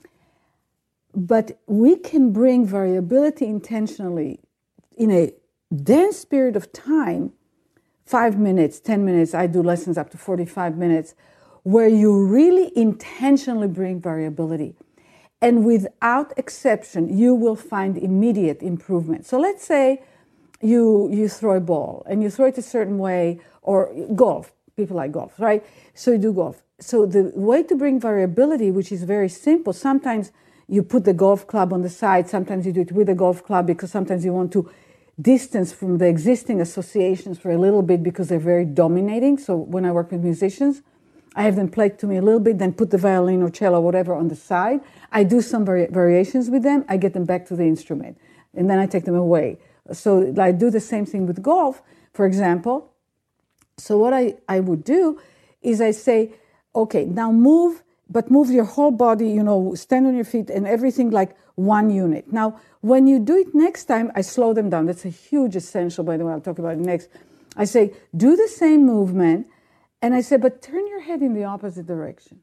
But we can bring variability intentionally in a dense period of time, five minutes, ten minutes, I do lessons up to forty-five minutes, where you really intentionally bring variability. And without exception, you will find immediate improvement. So let's say you you throw a ball and you throw it a certain way, or golf, people like golf, right? So you do golf. So the way to bring variability, which is very simple, sometimes you put the golf club on the side, sometimes you do it with a golf club because sometimes you want to distance from the existing associations for a little bit because they're very dominating. So when I work with musicians, I have them play to me a little bit, then put the violin or cello, whatever, on the side. I do some vari- variations with them. I get them back to the instrument, and then I take them away. So I do the same thing with golf, for example. So what I, I would do is I say, okay, now move, but move your whole body, you know, stand on your feet and everything like one unit. Now, when you do it next time, I slow them down. That's a huge essential, by the way. I'll talk about it next. I say, do the same movement. And I said, but turn your head in the opposite direction.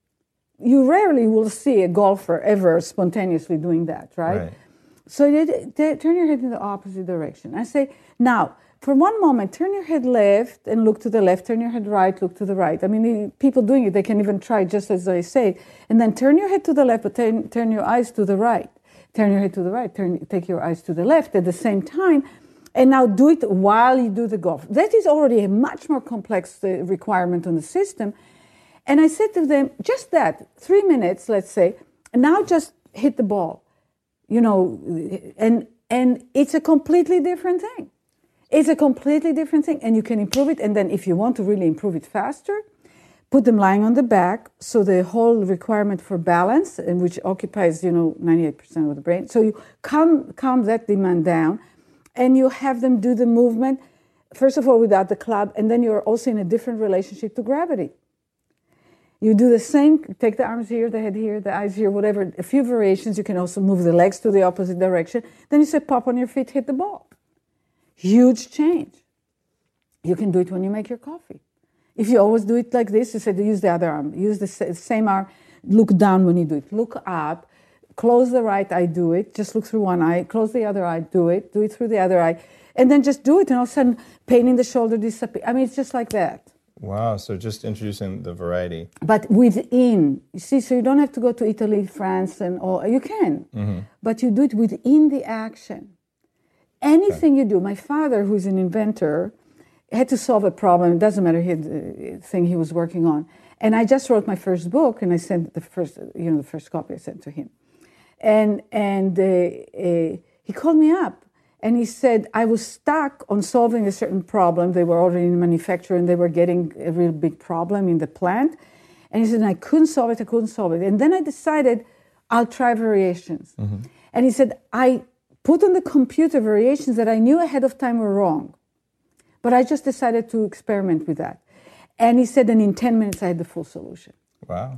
You rarely will see a golfer ever spontaneously doing that, right? right. So they, they, turn your head in the opposite direction. I say, now, for one moment, turn your head left and look to the left. Turn your head right, look to the right. I mean, people doing it, they can even try just as I say. And then turn your head to the left, but turn, turn your eyes to the right. Turn your head to the right, turn, take your eyes to the left at the same time. And now do it while you do the golf. That is already a much more complex uh, requirement on the system. And I said to them, just that, three minutes, let's say, and now just hit the ball. You know, and and it's a completely different thing. It's a completely different thing, and you can improve it. And then if you want to really improve it faster, put them lying on the back, so the whole requirement for balance, and which occupies, you know, ninety-eight percent of the brain. So you calm, calm that demand down, and you have them do the movement, first of all, without the club, and then you're also in a different relationship to gravity. You do the same, take the arms here, the head here, the eyes here, whatever, a few variations. You can also move the legs to the opposite direction. Then you say, pop on your feet, hit the ball. Huge change. You can do it when you make your coffee. If you always do it like this, you say, use the other arm. Use the same arm. Look down when you do it. Look up. Close the right eye, do it. Just look through one eye. Close the other eye, do it. Do it through the other eye. And then just do it. And all of a sudden, pain in the shoulder disappears. I mean, it's just like that. Wow. So just introducing the variety. But within. You see, so you don't have to go to Italy, France, and all. You can. Mm-hmm. But you do it within the action. Anything okay. you do. My father, who's an inventor, had to solve a problem. It doesn't matter the thing he was working on. And I just wrote my first book, and I sent the first, you know, the first copy I sent to him. And and uh, uh, he called me up, and he said, I was stuck on solving a certain problem. They were already in manufacture, and they were getting a real big problem in the plant. And he said, I couldn't solve it, I couldn't solve it. And then I decided I'll try variations. Mm-hmm. And he said, I put on the computer variations that I knew ahead of time were wrong. But I just decided to experiment with that. And he said, and in ten minutes, I had the full solution. Wow.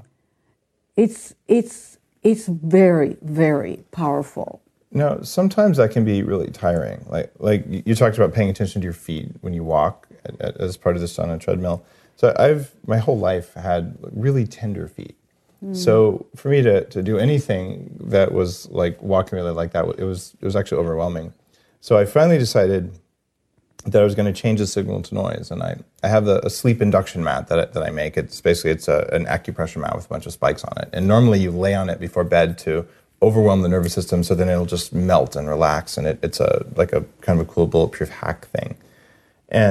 It's it's it's very, very powerful. No, sometimes that can be really tiring. Like like you talked about paying attention to your feet when you walk at, at, as part of this on a treadmill. So I've, my whole life, had really tender feet. Mm. So for me to, to do anything that was like walking really like that, it was it was actually overwhelming. So I finally decided that I was going to change the signal to noise. And I, I have the, a sleep induction mat that I, that I make. It's basically, it's a, an acupressure mat with a bunch of spikes on it. And normally you lay on it before bed to overwhelm the nervous system, so then it'll just melt and relax. And it, it's a like a kind of a cool bulletproof hack thing. And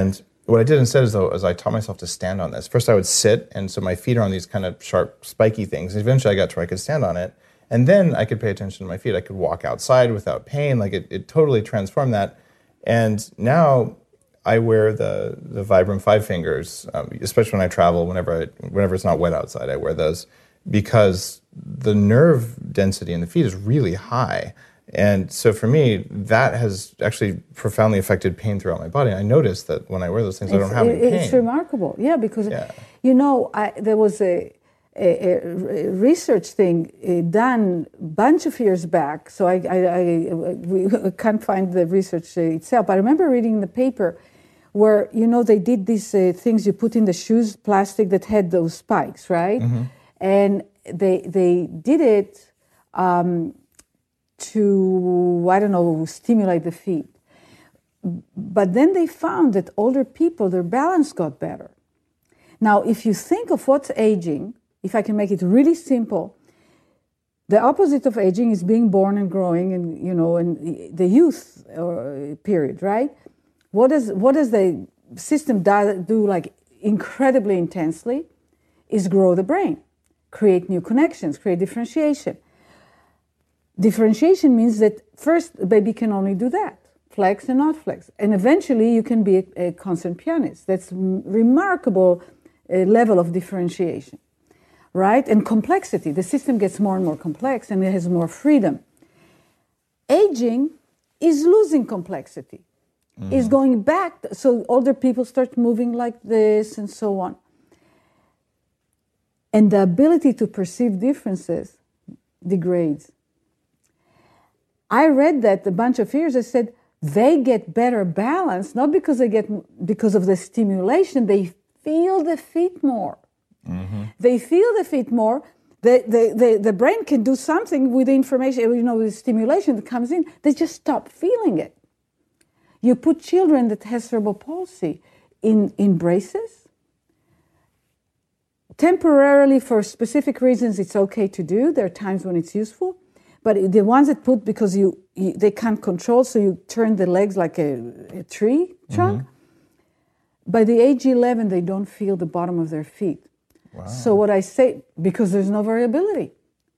what I did instead is, though, is I taught myself to stand on this. First I would sit, and so my feet are on these kind of sharp, spiky things. Eventually I got to where I could stand on it. And then I could pay attention to my feet. I could walk outside without pain. Like it, it totally transformed that. And now I wear the the Vibram Five Fingers, um, especially when I travel. Whenever I, whenever it's not wet outside, I wear those because the nerve density in the feet is really high. And so for me, that has actually profoundly affected pain throughout my body. I noticed that when I wear those things, it's, I don't have any pain. It's remarkable, yeah, because yeah. you know I, there was a. A, a research thing uh, done a bunch of years back, so I, I, I we can't find the research itself. But I remember reading in the paper where, you know, they did these uh, things you put in the shoes, plastic that had those spikes, right? Mm-hmm. And they they did it um, to, I don't know, stimulate the feet. But then they found that older people, their balance got better. Now, if you think of what's aging, if I can make it really simple, the opposite of aging is being born and growing, and you know, and the youth uh, period, right? What does what does the system do, do like incredibly intensely? Is grow the brain, create new connections, create differentiation. Differentiation means that first the baby can only do that, flex and not flex, and eventually you can be a, a concert pianist. That's a remarkable uh, level of differentiation. Right? And complexity. The system gets more and more complex and it has more freedom. Aging is losing complexity, mm. is going back. So older people start moving like this and so on. And the ability to perceive differences degrades. I read that a bunch of years. I said they get better balance, not because they get because of the stimulation, they feel the feet more. Mm-hmm. They feel the feet more. The, the, the, the brain can do something with the information, you know, with the stimulation that comes in. They just stop feeling it. You put children that have cerebral palsy in, in braces. Temporarily, for specific reasons, it's okay to do. There are times when it's useful. But the ones that put because you, you they can't control, so you turn the legs like a, a tree trunk. Mm-hmm. By the age eleven, they don't feel the bottom of their feet. Wow. So what I say, because there's no variability,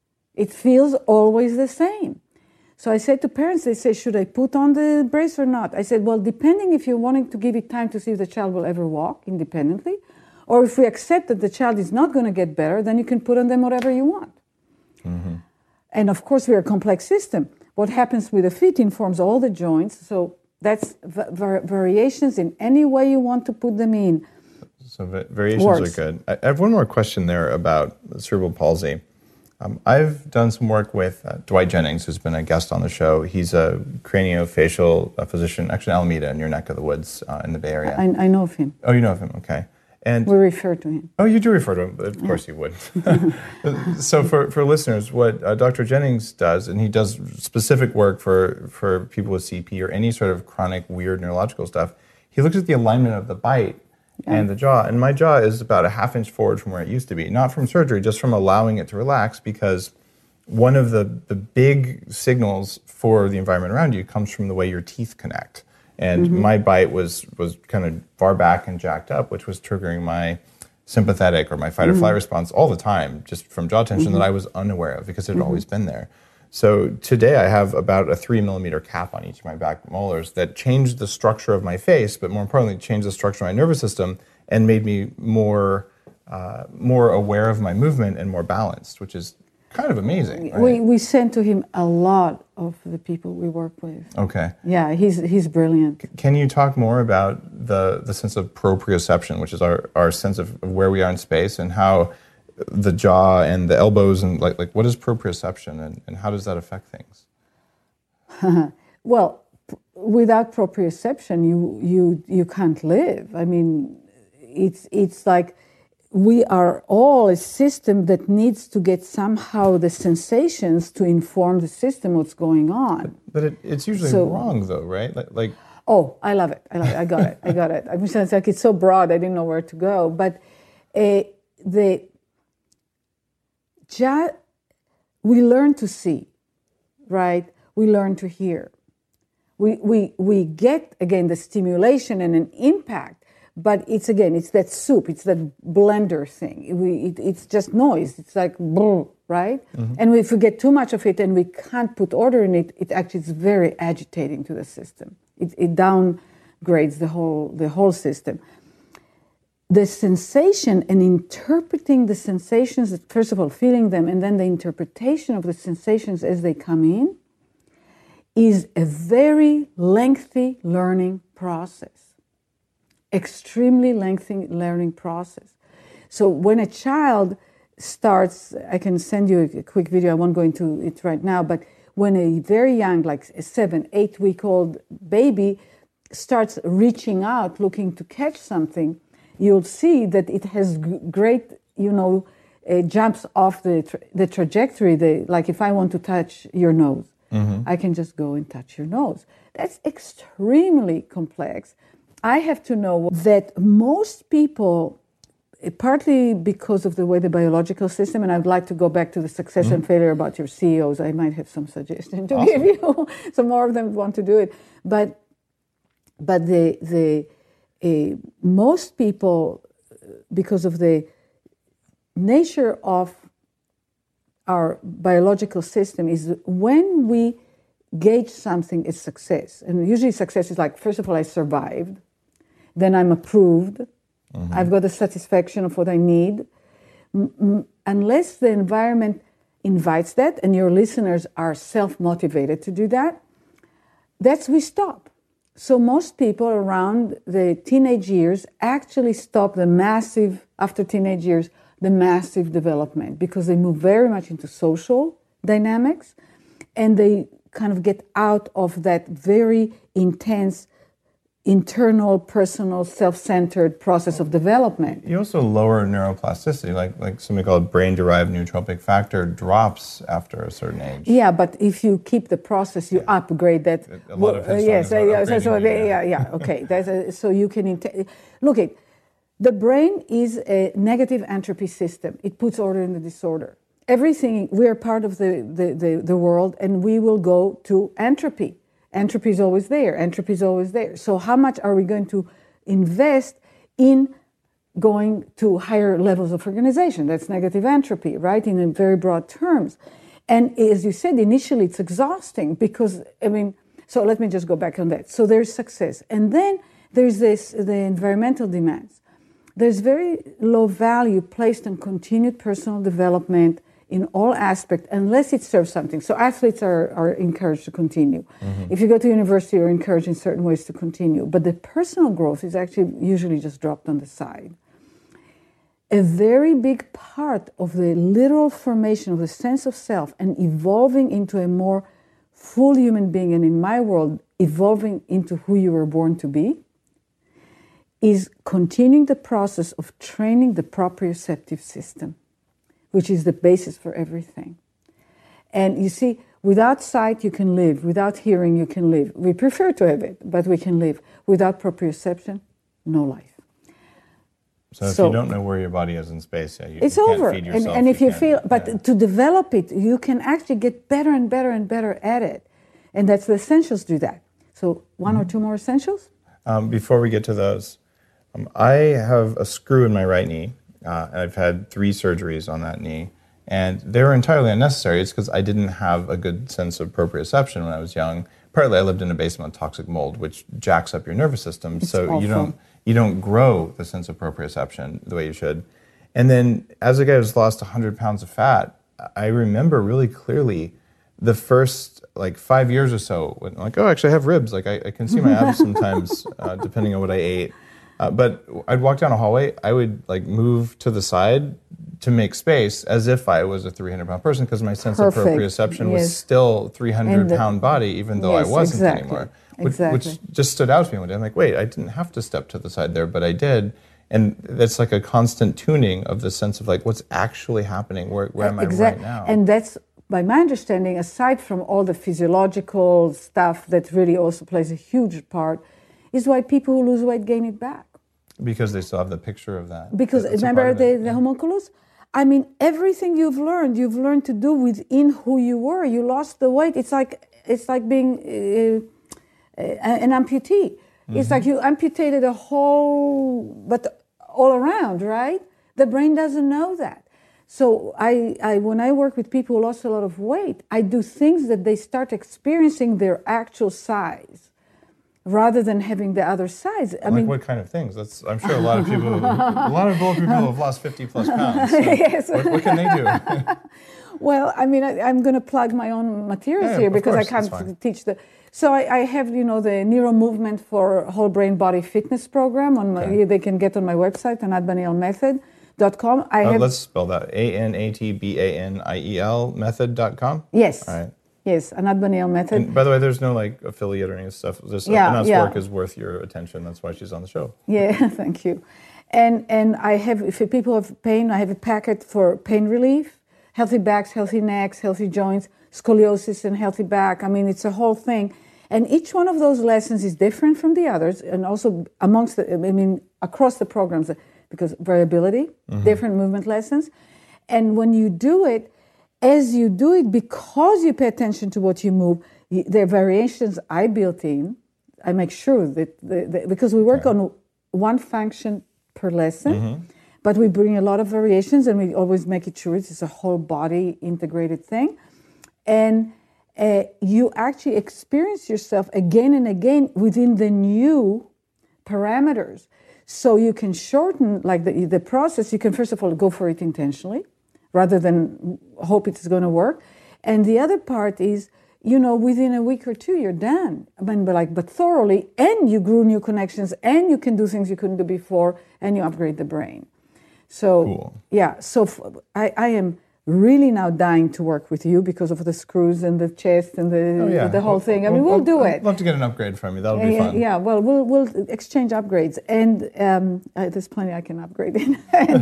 it feels always the same. So I said to parents, they say, should I put on the brace or not? I said, well, depending if you're wanting to give it time to see if the child will ever walk independently, or if we accept that the child is not going to get better, then you can put on them whatever you want. Mm-hmm. And of course, we're a complex system. What happens with the feet informs all the joints. So that's va- variations in any way you want to put them in. So variations Works. are good. I have one more question there about cerebral palsy. Um, I've done some work with uh, Dwight Jennings, who's been a guest on the show. He's a craniofacial uh, physician, actually in Alameda, in your neck of the woods uh, in the Bay Area. I, I know of him. Oh, you know of him, okay. And we refer to him. Oh, you do refer to him, but of course yeah. you would. So for, for listeners, what uh, Doctor Jennings does, and he does specific work for, for people with C P or any sort of chronic, weird neurological stuff, he looks at the alignment of the bite yeah. and the jaw. And my jaw is about a half inch forward from where it used to be. Not from surgery, just from allowing it to relax, because one of the, the big signals for the environment around you comes from the way your teeth connect. And mm-hmm. my bite was was kind of far back and jacked up, which was triggering my sympathetic or my fight or flight mm-hmm. response all the time, just from jaw tension mm-hmm. that I was unaware of because it had mm-hmm. always been there. So today I have about a three millimeter cap on each of my back molars that changed the structure of my face, but more importantly, changed the structure of my nervous system and made me more uh, more aware of my movement and more balanced, which is kind of amazing. Right? We we send to him a lot of the people we work with. Okay. Yeah, he's he's brilliant. C- can you talk more about the the sense of proprioception, which is our, our sense of where we are in space, and how the jaw and the elbows and like like what is proprioception and, and how does that affect things? Well, p- without proprioception, you you you can't live. I mean, it's it's like we are all a system that needs to get somehow the sensations to inform the system what's going on. But, but it, it's usually so, wrong, though, right? Like, like, oh, I love it. I love it. I got it. I got it. I mean, it's like it's so broad. I didn't know where to go. But uh, the ja, we learn to see, right? We learn to hear. We we we get again the stimulation and an impact. But it's, again, it's that soup, it's that blender thing. We, it, it's just noise. It's like, brr, right? Mm-hmm. And if we get too much of it and we can't put order in it, it actually is very agitating to the system. It, it downgrades the whole, the whole system. The sensation and interpreting the sensations, first of all, feeling them, and then the interpretation of the sensations as they come in, is a very lengthy learning process. Extremely lengthy learning process. So when a child starts, I can send you a quick video, I won't go into it right now, but when a very young, like a seven, eight week old baby starts reaching out, looking to catch something, you'll see that it has great, you know, uh, jumps off the tra- the trajectory. The, like if I want to touch your nose, mm-hmm. I can just go and touch your nose. That's extremely complex. I have to know that most people, partly because of the way the biological system, and I'd like to go back to the success mm-hmm. and failure about your C E Os. I might have some suggestions to awesome. give you. So more of them want to do it. But but the the uh, most people, because of the nature of our biological system, is when we gauge something as success. And usually success is like, first of all, I survived. Then I'm approved. Mm-hmm. I've got the satisfaction of what I need. M- m- unless the environment invites that, and your listeners are self-motivated to do that, that's we stop. So most people around the teenage years actually stop the massive, after teenage years, the massive development, because they move very much into social dynamics, and they kind of get out of that very intense internal, personal, self-centered process of development. You also lower neuroplasticity, like like something called brain-derived neurotrophic factor drops after a certain age. Yeah, but if you keep the process, you yeah. upgrade that. A lot of his uh, yes, uh, yeah, so, so they, yeah, yeah, okay. That's a, so you can int- look it. The brain is a negative entropy system. It puts order in the disorder. Everything, we are part of the, the, the, the world, and we will go to entropy. Entropy is always there. Entropy is always there. So how much are we going to invest in going to higher levels of organization? That's negative entropy, right, in very broad terms. And as you said, initially it's exhausting because, I mean, so let me just go back on that. So there's success. And then there's this, the environmental demands. There's very low value placed on continued personal development in all aspects, unless it serves something. So athletes are, are encouraged to continue. Mm-hmm. If you go to university, you're encouraged in certain ways to continue. But the personal growth is actually usually just dropped on the side. A very big part of the literal formation of the sense of self and evolving into a more full human being, and in my world, evolving into who you were born to be, is continuing the process of training the proprioceptive system, which is the basis for everything. And you see, without sight, you can live. Without hearing, you can live. We prefer to have it, but we can live. Without proprioception, no life. So if so, you don't know where your body is in space, yeah, you, it's you can't over. feed yourself. And, and if you, you feel, but yeah. to develop it, you can actually get better and better and better at it. And that's the essentials do that. So one mm-hmm. or two more essentials? Um, before we get to those, um, I have a screw in my right knee. Uh, and I've had three surgeries on that knee, and they were entirely unnecessary. It's because I didn't have a good sense of proprioception when I was young. Partly, I lived in a basement with toxic mold, which jacks up your nervous system, it's so awful. you don't you don't grow the sense of proprioception the way you should. And then, as a guy who's lost one hundred pounds of fat, I remember really clearly the first like five years or so when I'm like, oh, actually, I have ribs. Like I, I can see my abs sometimes, uh, depending on what I ate. Uh, but I'd walk down a hallway, I would like move to the side to make space as if I was a three hundred pound person, because my sense Perfect. of proprioception yes. was still three hundred pound body, even though yes, I wasn't exactly. anymore. Which, exactly. which just stood out to me one day. I'm like, wait, I didn't have to step to the side there, but I did. And that's like a constant tuning of the sense of like, what's actually happening? Where, where am exactly. I right now? And that's, by my understanding, aside from all the physiological stuff that really also plays a huge part, is why people who lose weight gain it back. Because they still have the picture of that. Because That's remember the, yeah. the homunculus? I mean, everything you've learned, you've learned to do within who you were. You lost the weight. It's like it's like being uh, uh, an amputee. Mm-hmm. It's like you amputated a whole, but all around, right? The brain doesn't know that. So I, I, when I work with people who lost a lot of weight, I do things that they start experiencing their actual size, rather than having the other size. I like mean, what kind of things? That's I'm sure a lot of people, a lot of bulletproof people have lost fifty plus pounds. So yes. what, what can they do? Well, I mean, I, I'm going to plug my own materials Yeah, here of because course, I that's can't fine. teach the. So I, I have, you know, the Neuro Movement for Whole Brain Body Fitness program on my. Okay. They can get on my website, anat baniel method dot com. I Uh, have. let's spell that: A N A T B A N I E L method dot com. Yes. All right. Yes, Anat Baniel method. And by the way, there's no like affiliate or any stuff. This Yeah, Anat's yeah. work is worth your attention. That's why she's on the show. Yeah, thank you. And and I have, if people have pain, I have a packet for pain relief, healthy backs, healthy necks, healthy joints, scoliosis and healthy back. I mean, it's a whole thing. And each one of those lessons is different from the others, and also amongst the, I mean, across the programs, because variability, mm-hmm. different movement lessons. And when you do it, as you do it, because you pay attention to what you move, you, there are variations I built in. I make sure that, the, the, because we work okay. on one function per lesson, mm-hmm. but we bring a lot of variations, and we always make it sure it's a whole body integrated thing. And uh, you actually experience yourself again and again within the new parameters. So you can shorten, like the, the process, you can first of all go for it intentionally, rather than hope it's going to work. And the other part is, you know, within a week or two, you're done. I mean, but like, but thoroughly, and you grew new connections, and you can do things you couldn't do before, and you upgrade the brain. So, cool. yeah, so f- I, I am really now dying to work with you because of the screws and the chest and the oh, yeah. the whole we'll, thing. I mean, we'll, we'll do I'd it. love to get an upgrade from you. That'll be yeah, fun. Yeah, well, we'll we'll exchange upgrades, and um, uh, there's plenty I can upgrade in. and,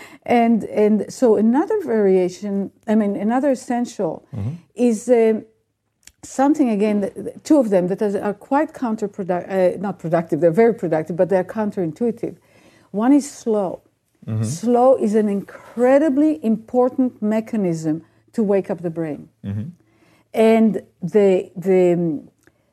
and and so another variation, I mean, another essential mm-hmm. is um, something again. That, two of them that are quite counterproductive. Uh, not productive. They're very productive, but they're counterintuitive. One is slow. Mm-hmm. Slow is an incredibly important mechanism to wake up the brain. Mm-hmm. And the the um,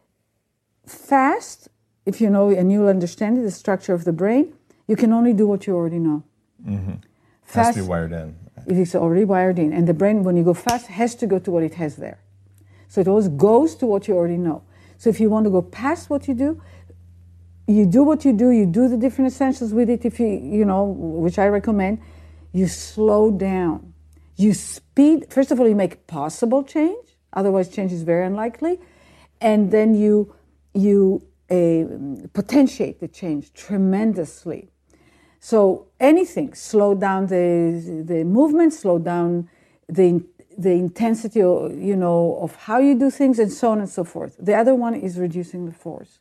fast, if you know and you'll understand the structure of the brain, you can only do what you already know. Mm-hmm. Fast, has to be wired in. It is already wired in. And the brain, when you go fast, has to go to what it has there. So it always goes to what you already know. So if you want to go past what you do, you do what you do, you do the different essentials with it, if you, you know, which I recommend, you slow down. You speed, first of all, you make possible change, otherwise change is very unlikely, and then you, you uh, potentiate the change tremendously. So anything, slow down the, the movement, slow down the, the intensity, you know, of how you do things, and so on and so forth. The other one is reducing the force.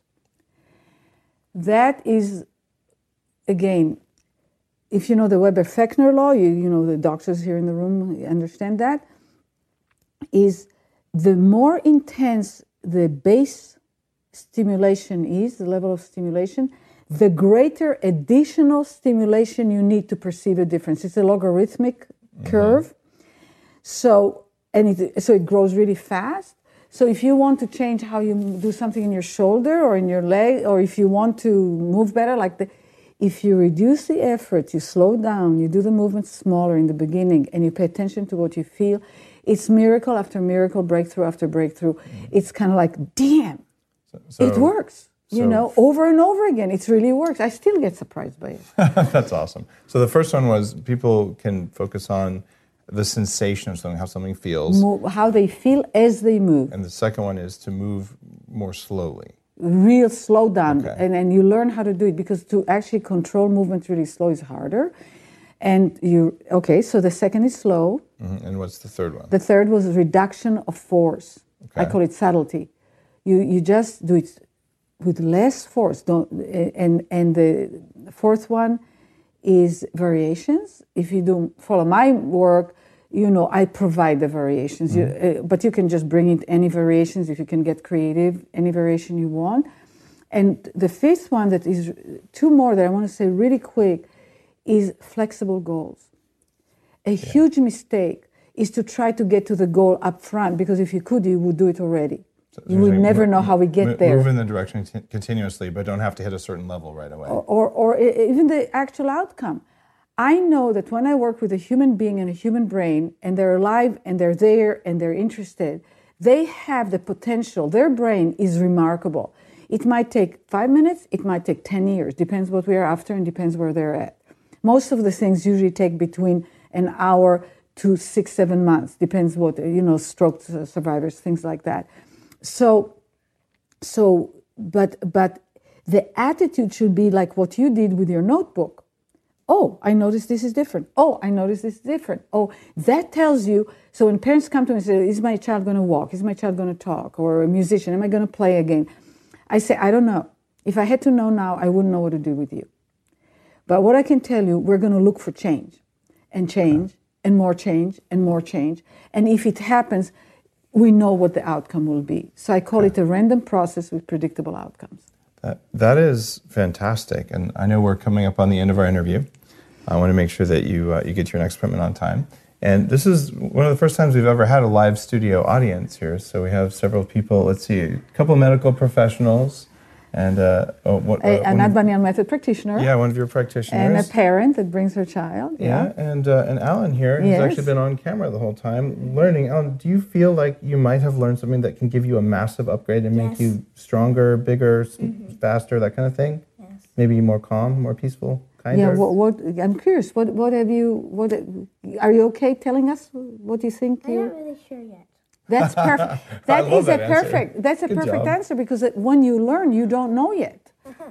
That is, again, if you know the Weber-Fechner law, you, you know the doctors here in the room understand that, is the more intense the base stimulation is, the level of stimulation, the greater additional stimulation you need to perceive a difference. It's a logarithmic mm-hmm. curve. So, and it, so it grows really fast. So if you want to change how you do something in your shoulder or in your leg, or if you want to move better, like the, if you reduce the effort, you slow down, you do the movement smaller in the beginning, and you pay attention to what you feel, it's miracle after miracle, breakthrough after breakthrough. Mm-hmm. It's kind of like, damn, so, so, it works. So you know, over and over again. It really works. I still get surprised by it. That's awesome. So the first one was people can focus on the sensation of something, how something feels. Move, how they feel as they move. And the second one is to move more slowly. Real slow down. Okay. And, and you learn how to do it, because to actually control movement really slow is harder. And you, okay, so the second is slow. Mm-hmm. And what's the third one? The third was reduction of force. Okay. I call it subtlety. You you just do it with less force. Don't, and, and the fourth one is variations. If you do follow my work, you know, I provide the variations, mm-hmm. you, uh, but you can just bring in any variations if you can get creative, any variation you want. And the fifth one, that is two more that I want to say really quick, is flexible goals. A yeah. huge mistake is to try to get to the goal up front, because if you could, you would do it already. So You would never know how we get move, there. Move in the direction t- continuously, but don't have to hit a certain level right away. Or, or, or even the actual outcome. I know that when I work with a human being and a human brain, and they're alive and they're there and they're interested, they have the potential. Their brain is remarkable. It might take five minutes, it might take ten years, depends what we are after and depends where they're at. Most of the things usually take between an hour to six, seven months, depends what, you know, stroke survivors, things like that. So, so, but, but the attitude should be like what you did with your notebook. Oh, I noticed this is different. Oh, I noticed this is different. Oh, that tells you. So when parents come to me and say, is my child going to walk? Is my child going to talk? Or a musician, am I going to play again? I say, I don't know. If I had to know now, I wouldn't know what to do with you. But what I can tell you, we're going to look for change and change and more change and more change. And if it happens, we know what the outcome will be. So I call it a random process with predictable outcomes. That, that is fantastic. And I know we're coming up on the end of our interview. I want to make sure that you uh, you get to your next appointment on time. And this is one of the first times we've ever had a live studio audience here. So we have several people, let's see, a couple of medical professionals, and uh, oh, what, uh, a, an Advanian method practitioner. Yeah, one of your practitioners. And a parent that brings her child. Yeah, yeah. and uh, and Alan here, who's Yes. actually been on camera the whole time learning. Alan, do you feel like you might have learned something that can give you a massive upgrade and make Yes. you stronger, bigger, s Mm-hmm. faster, that kind of thing? Yes. Maybe more calm, more peaceful, kinder? Yeah, what, what, I'm curious, what, what have you, what, are you okay telling us what you think? I'm you not really sure yet. That's perfect. I That love is that a answer. perfect, that's a Good perfect job. answer because it, when you learn, you don't know yet.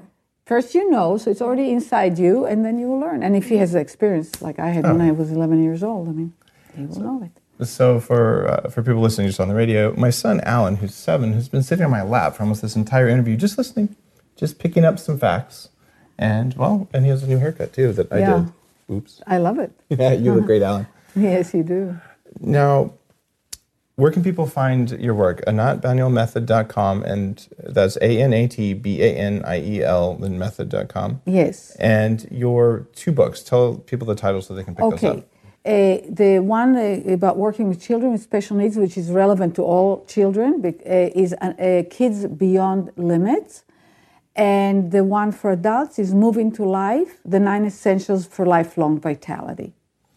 First you know, so it's already inside you, and then you will learn. And if he has the experience like I had when I was eleven years old, I mean, he will know it. So for uh, for people listening just on the radio, my son Alan, who's seven, who's been sitting on my lap for almost this entire interview, just listening, just picking up some facts, and well, and he has a new haircut too that I Yeah. did. Oops. I love it. Yeah, you look great, Alan. Yes, you do. Now, where can people find your work? anat baniel method dot com, and that's A N A T B A N I E L, then method dot com. Yes. And your two books. Tell people the titles so they can pick those Okay. up. Uh, the one uh, about working with children with special needs, which is relevant to all children, bec- uh, is uh, uh, Kids Beyond Limits. And the one for adults is Move into Life, the nine essentials for lifelong vitality.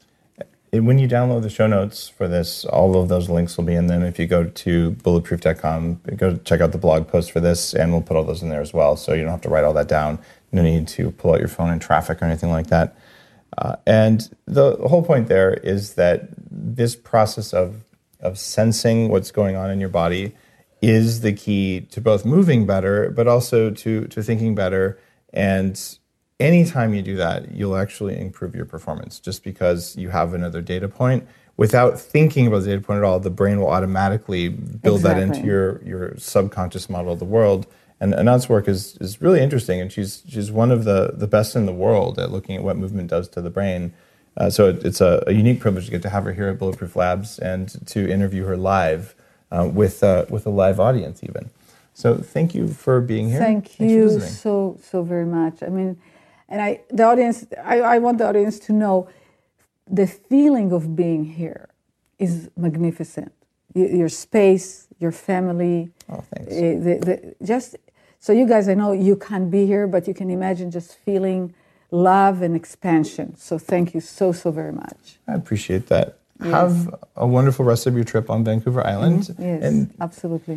And when you download the show notes for this, all of those links will be in there. If you go to bulletproof dot com, go check out the blog post for this, and we'll put all those in there as well. So you don't have to write all that down. No need to pull out your phone in traffic or anything like that. Uh, and the whole point there is that this process of of sensing what's going on in your body is the key to both moving better, but also to to thinking better. And anytime you do that, you'll actually improve your performance just because you have another data point. Without thinking about the data point at all, the brain will automatically build that into Exactly. your, your subconscious model of the world. And Anat's work is, is really interesting, and she's she's one of the, the best in the world at looking at what movement does to the brain. Uh, so it, it's a, a unique privilege to get to have her here at Bulletproof Labs and to interview her live uh, with uh, with a live audience even. So thank you for being here. Thank Thanks for you visiting. so, so very much. I mean, and I, the audience, I, I want the audience to know the feeling of being here is magnificent. Your, your space, your family. Oh, thanks. eh, the, the, just so you guys, I know you can't be here, but you can imagine just feeling love and expansion. So thank you so, so very much. I appreciate that. Have a wonderful rest of your trip on Vancouver Island. Yes, And absolutely.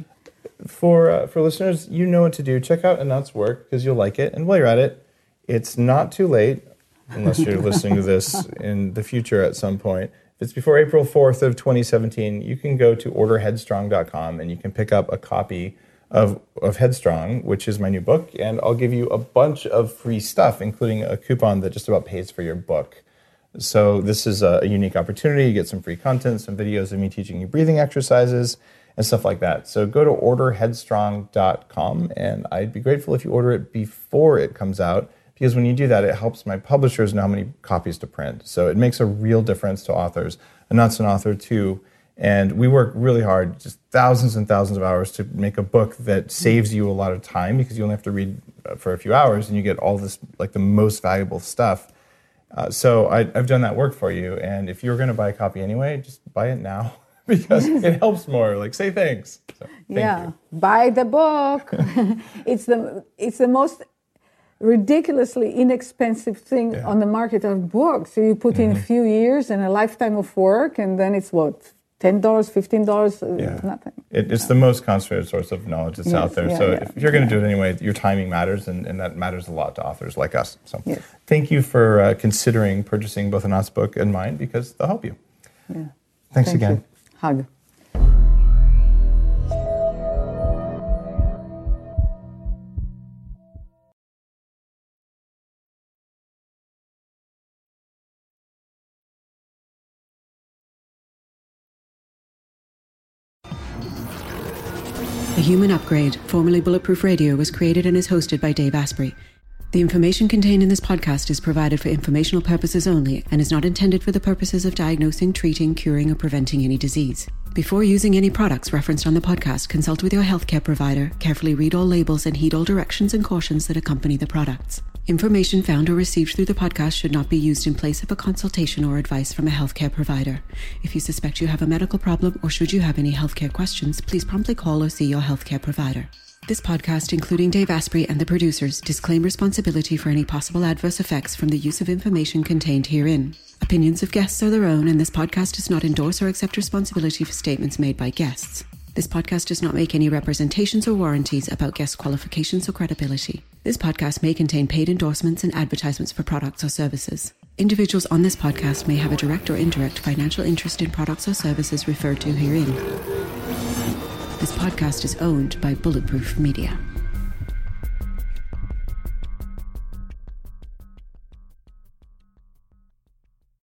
for uh, for listeners, you know what to do. Check out Anat's work because you'll like it. And while you're at it, it's not too late, unless you're listening to this in the future at some point. If it's before April fourth of twenty seventeen, you can go to order headstrong dot com and you can pick up a copy of, of Headstrong, which is my new book. And I'll give you a bunch of free stuff, including a coupon that just about pays for your book. So this is a, a unique opportunity. You get some free content, some videos of me teaching you breathing exercises and stuff like that. So go to order headstrong dot com, and I'd be grateful if you order it before it comes out, because when you do that, it helps my publishers know how many copies to print. So it makes a real difference to authors. Anat's an author too, and we work really hard, just thousands and thousands of hours to make a book that saves you a lot of time, because you only have to read for a few hours and you get all this, like the most valuable stuff. Uh, so I, I've done that work for you, and if you're going to buy a copy anyway, just buy it now. because it helps more. Like, say thanks. So, thank yeah, you. buy the book. it's the it's the most ridiculously inexpensive thing Yeah. on the market of books. So you put in a few years and a lifetime of work, and then it's what, ten dollars, fifteen dollars, Yeah. nothing. It, it's the most concentrated source of knowledge that's Yes, out there. yeah, so yeah, if you're going to yeah. do it anyway, your timing matters, and, and that matters a lot to authors like us. So Yes. thank you for uh, considering purchasing both Anat's book and mine, because they'll help you. Yeah. Thanks Thank again. you. Hug. The Human Upgrade, formerly Bulletproof Radio, was created and is hosted by Dave Asprey. The information contained in this podcast is provided for informational purposes only and is not intended for the purposes of diagnosing, treating, curing, or preventing any disease. Before using any products referenced on the podcast, consult with your healthcare provider, carefully read all labels, and heed all directions and cautions that accompany the products. Information found or received through the podcast should not be used in place of a consultation or advice from a healthcare provider. If you suspect you have a medical problem or should you have any healthcare questions, please promptly call or see your healthcare provider. This podcast, including Dave Asprey and the producers, disclaim responsibility for any possible adverse effects from the use of information contained herein. Opinions of guests are their own, and this podcast does not endorse or accept responsibility for statements made by guests. This podcast does not make any representations or warranties about guest qualifications or credibility. This podcast may contain paid endorsements and advertisements for products or services. Individuals on this podcast may have a direct or indirect financial interest in products or services referred to herein. This podcast is owned by Bulletproof Media.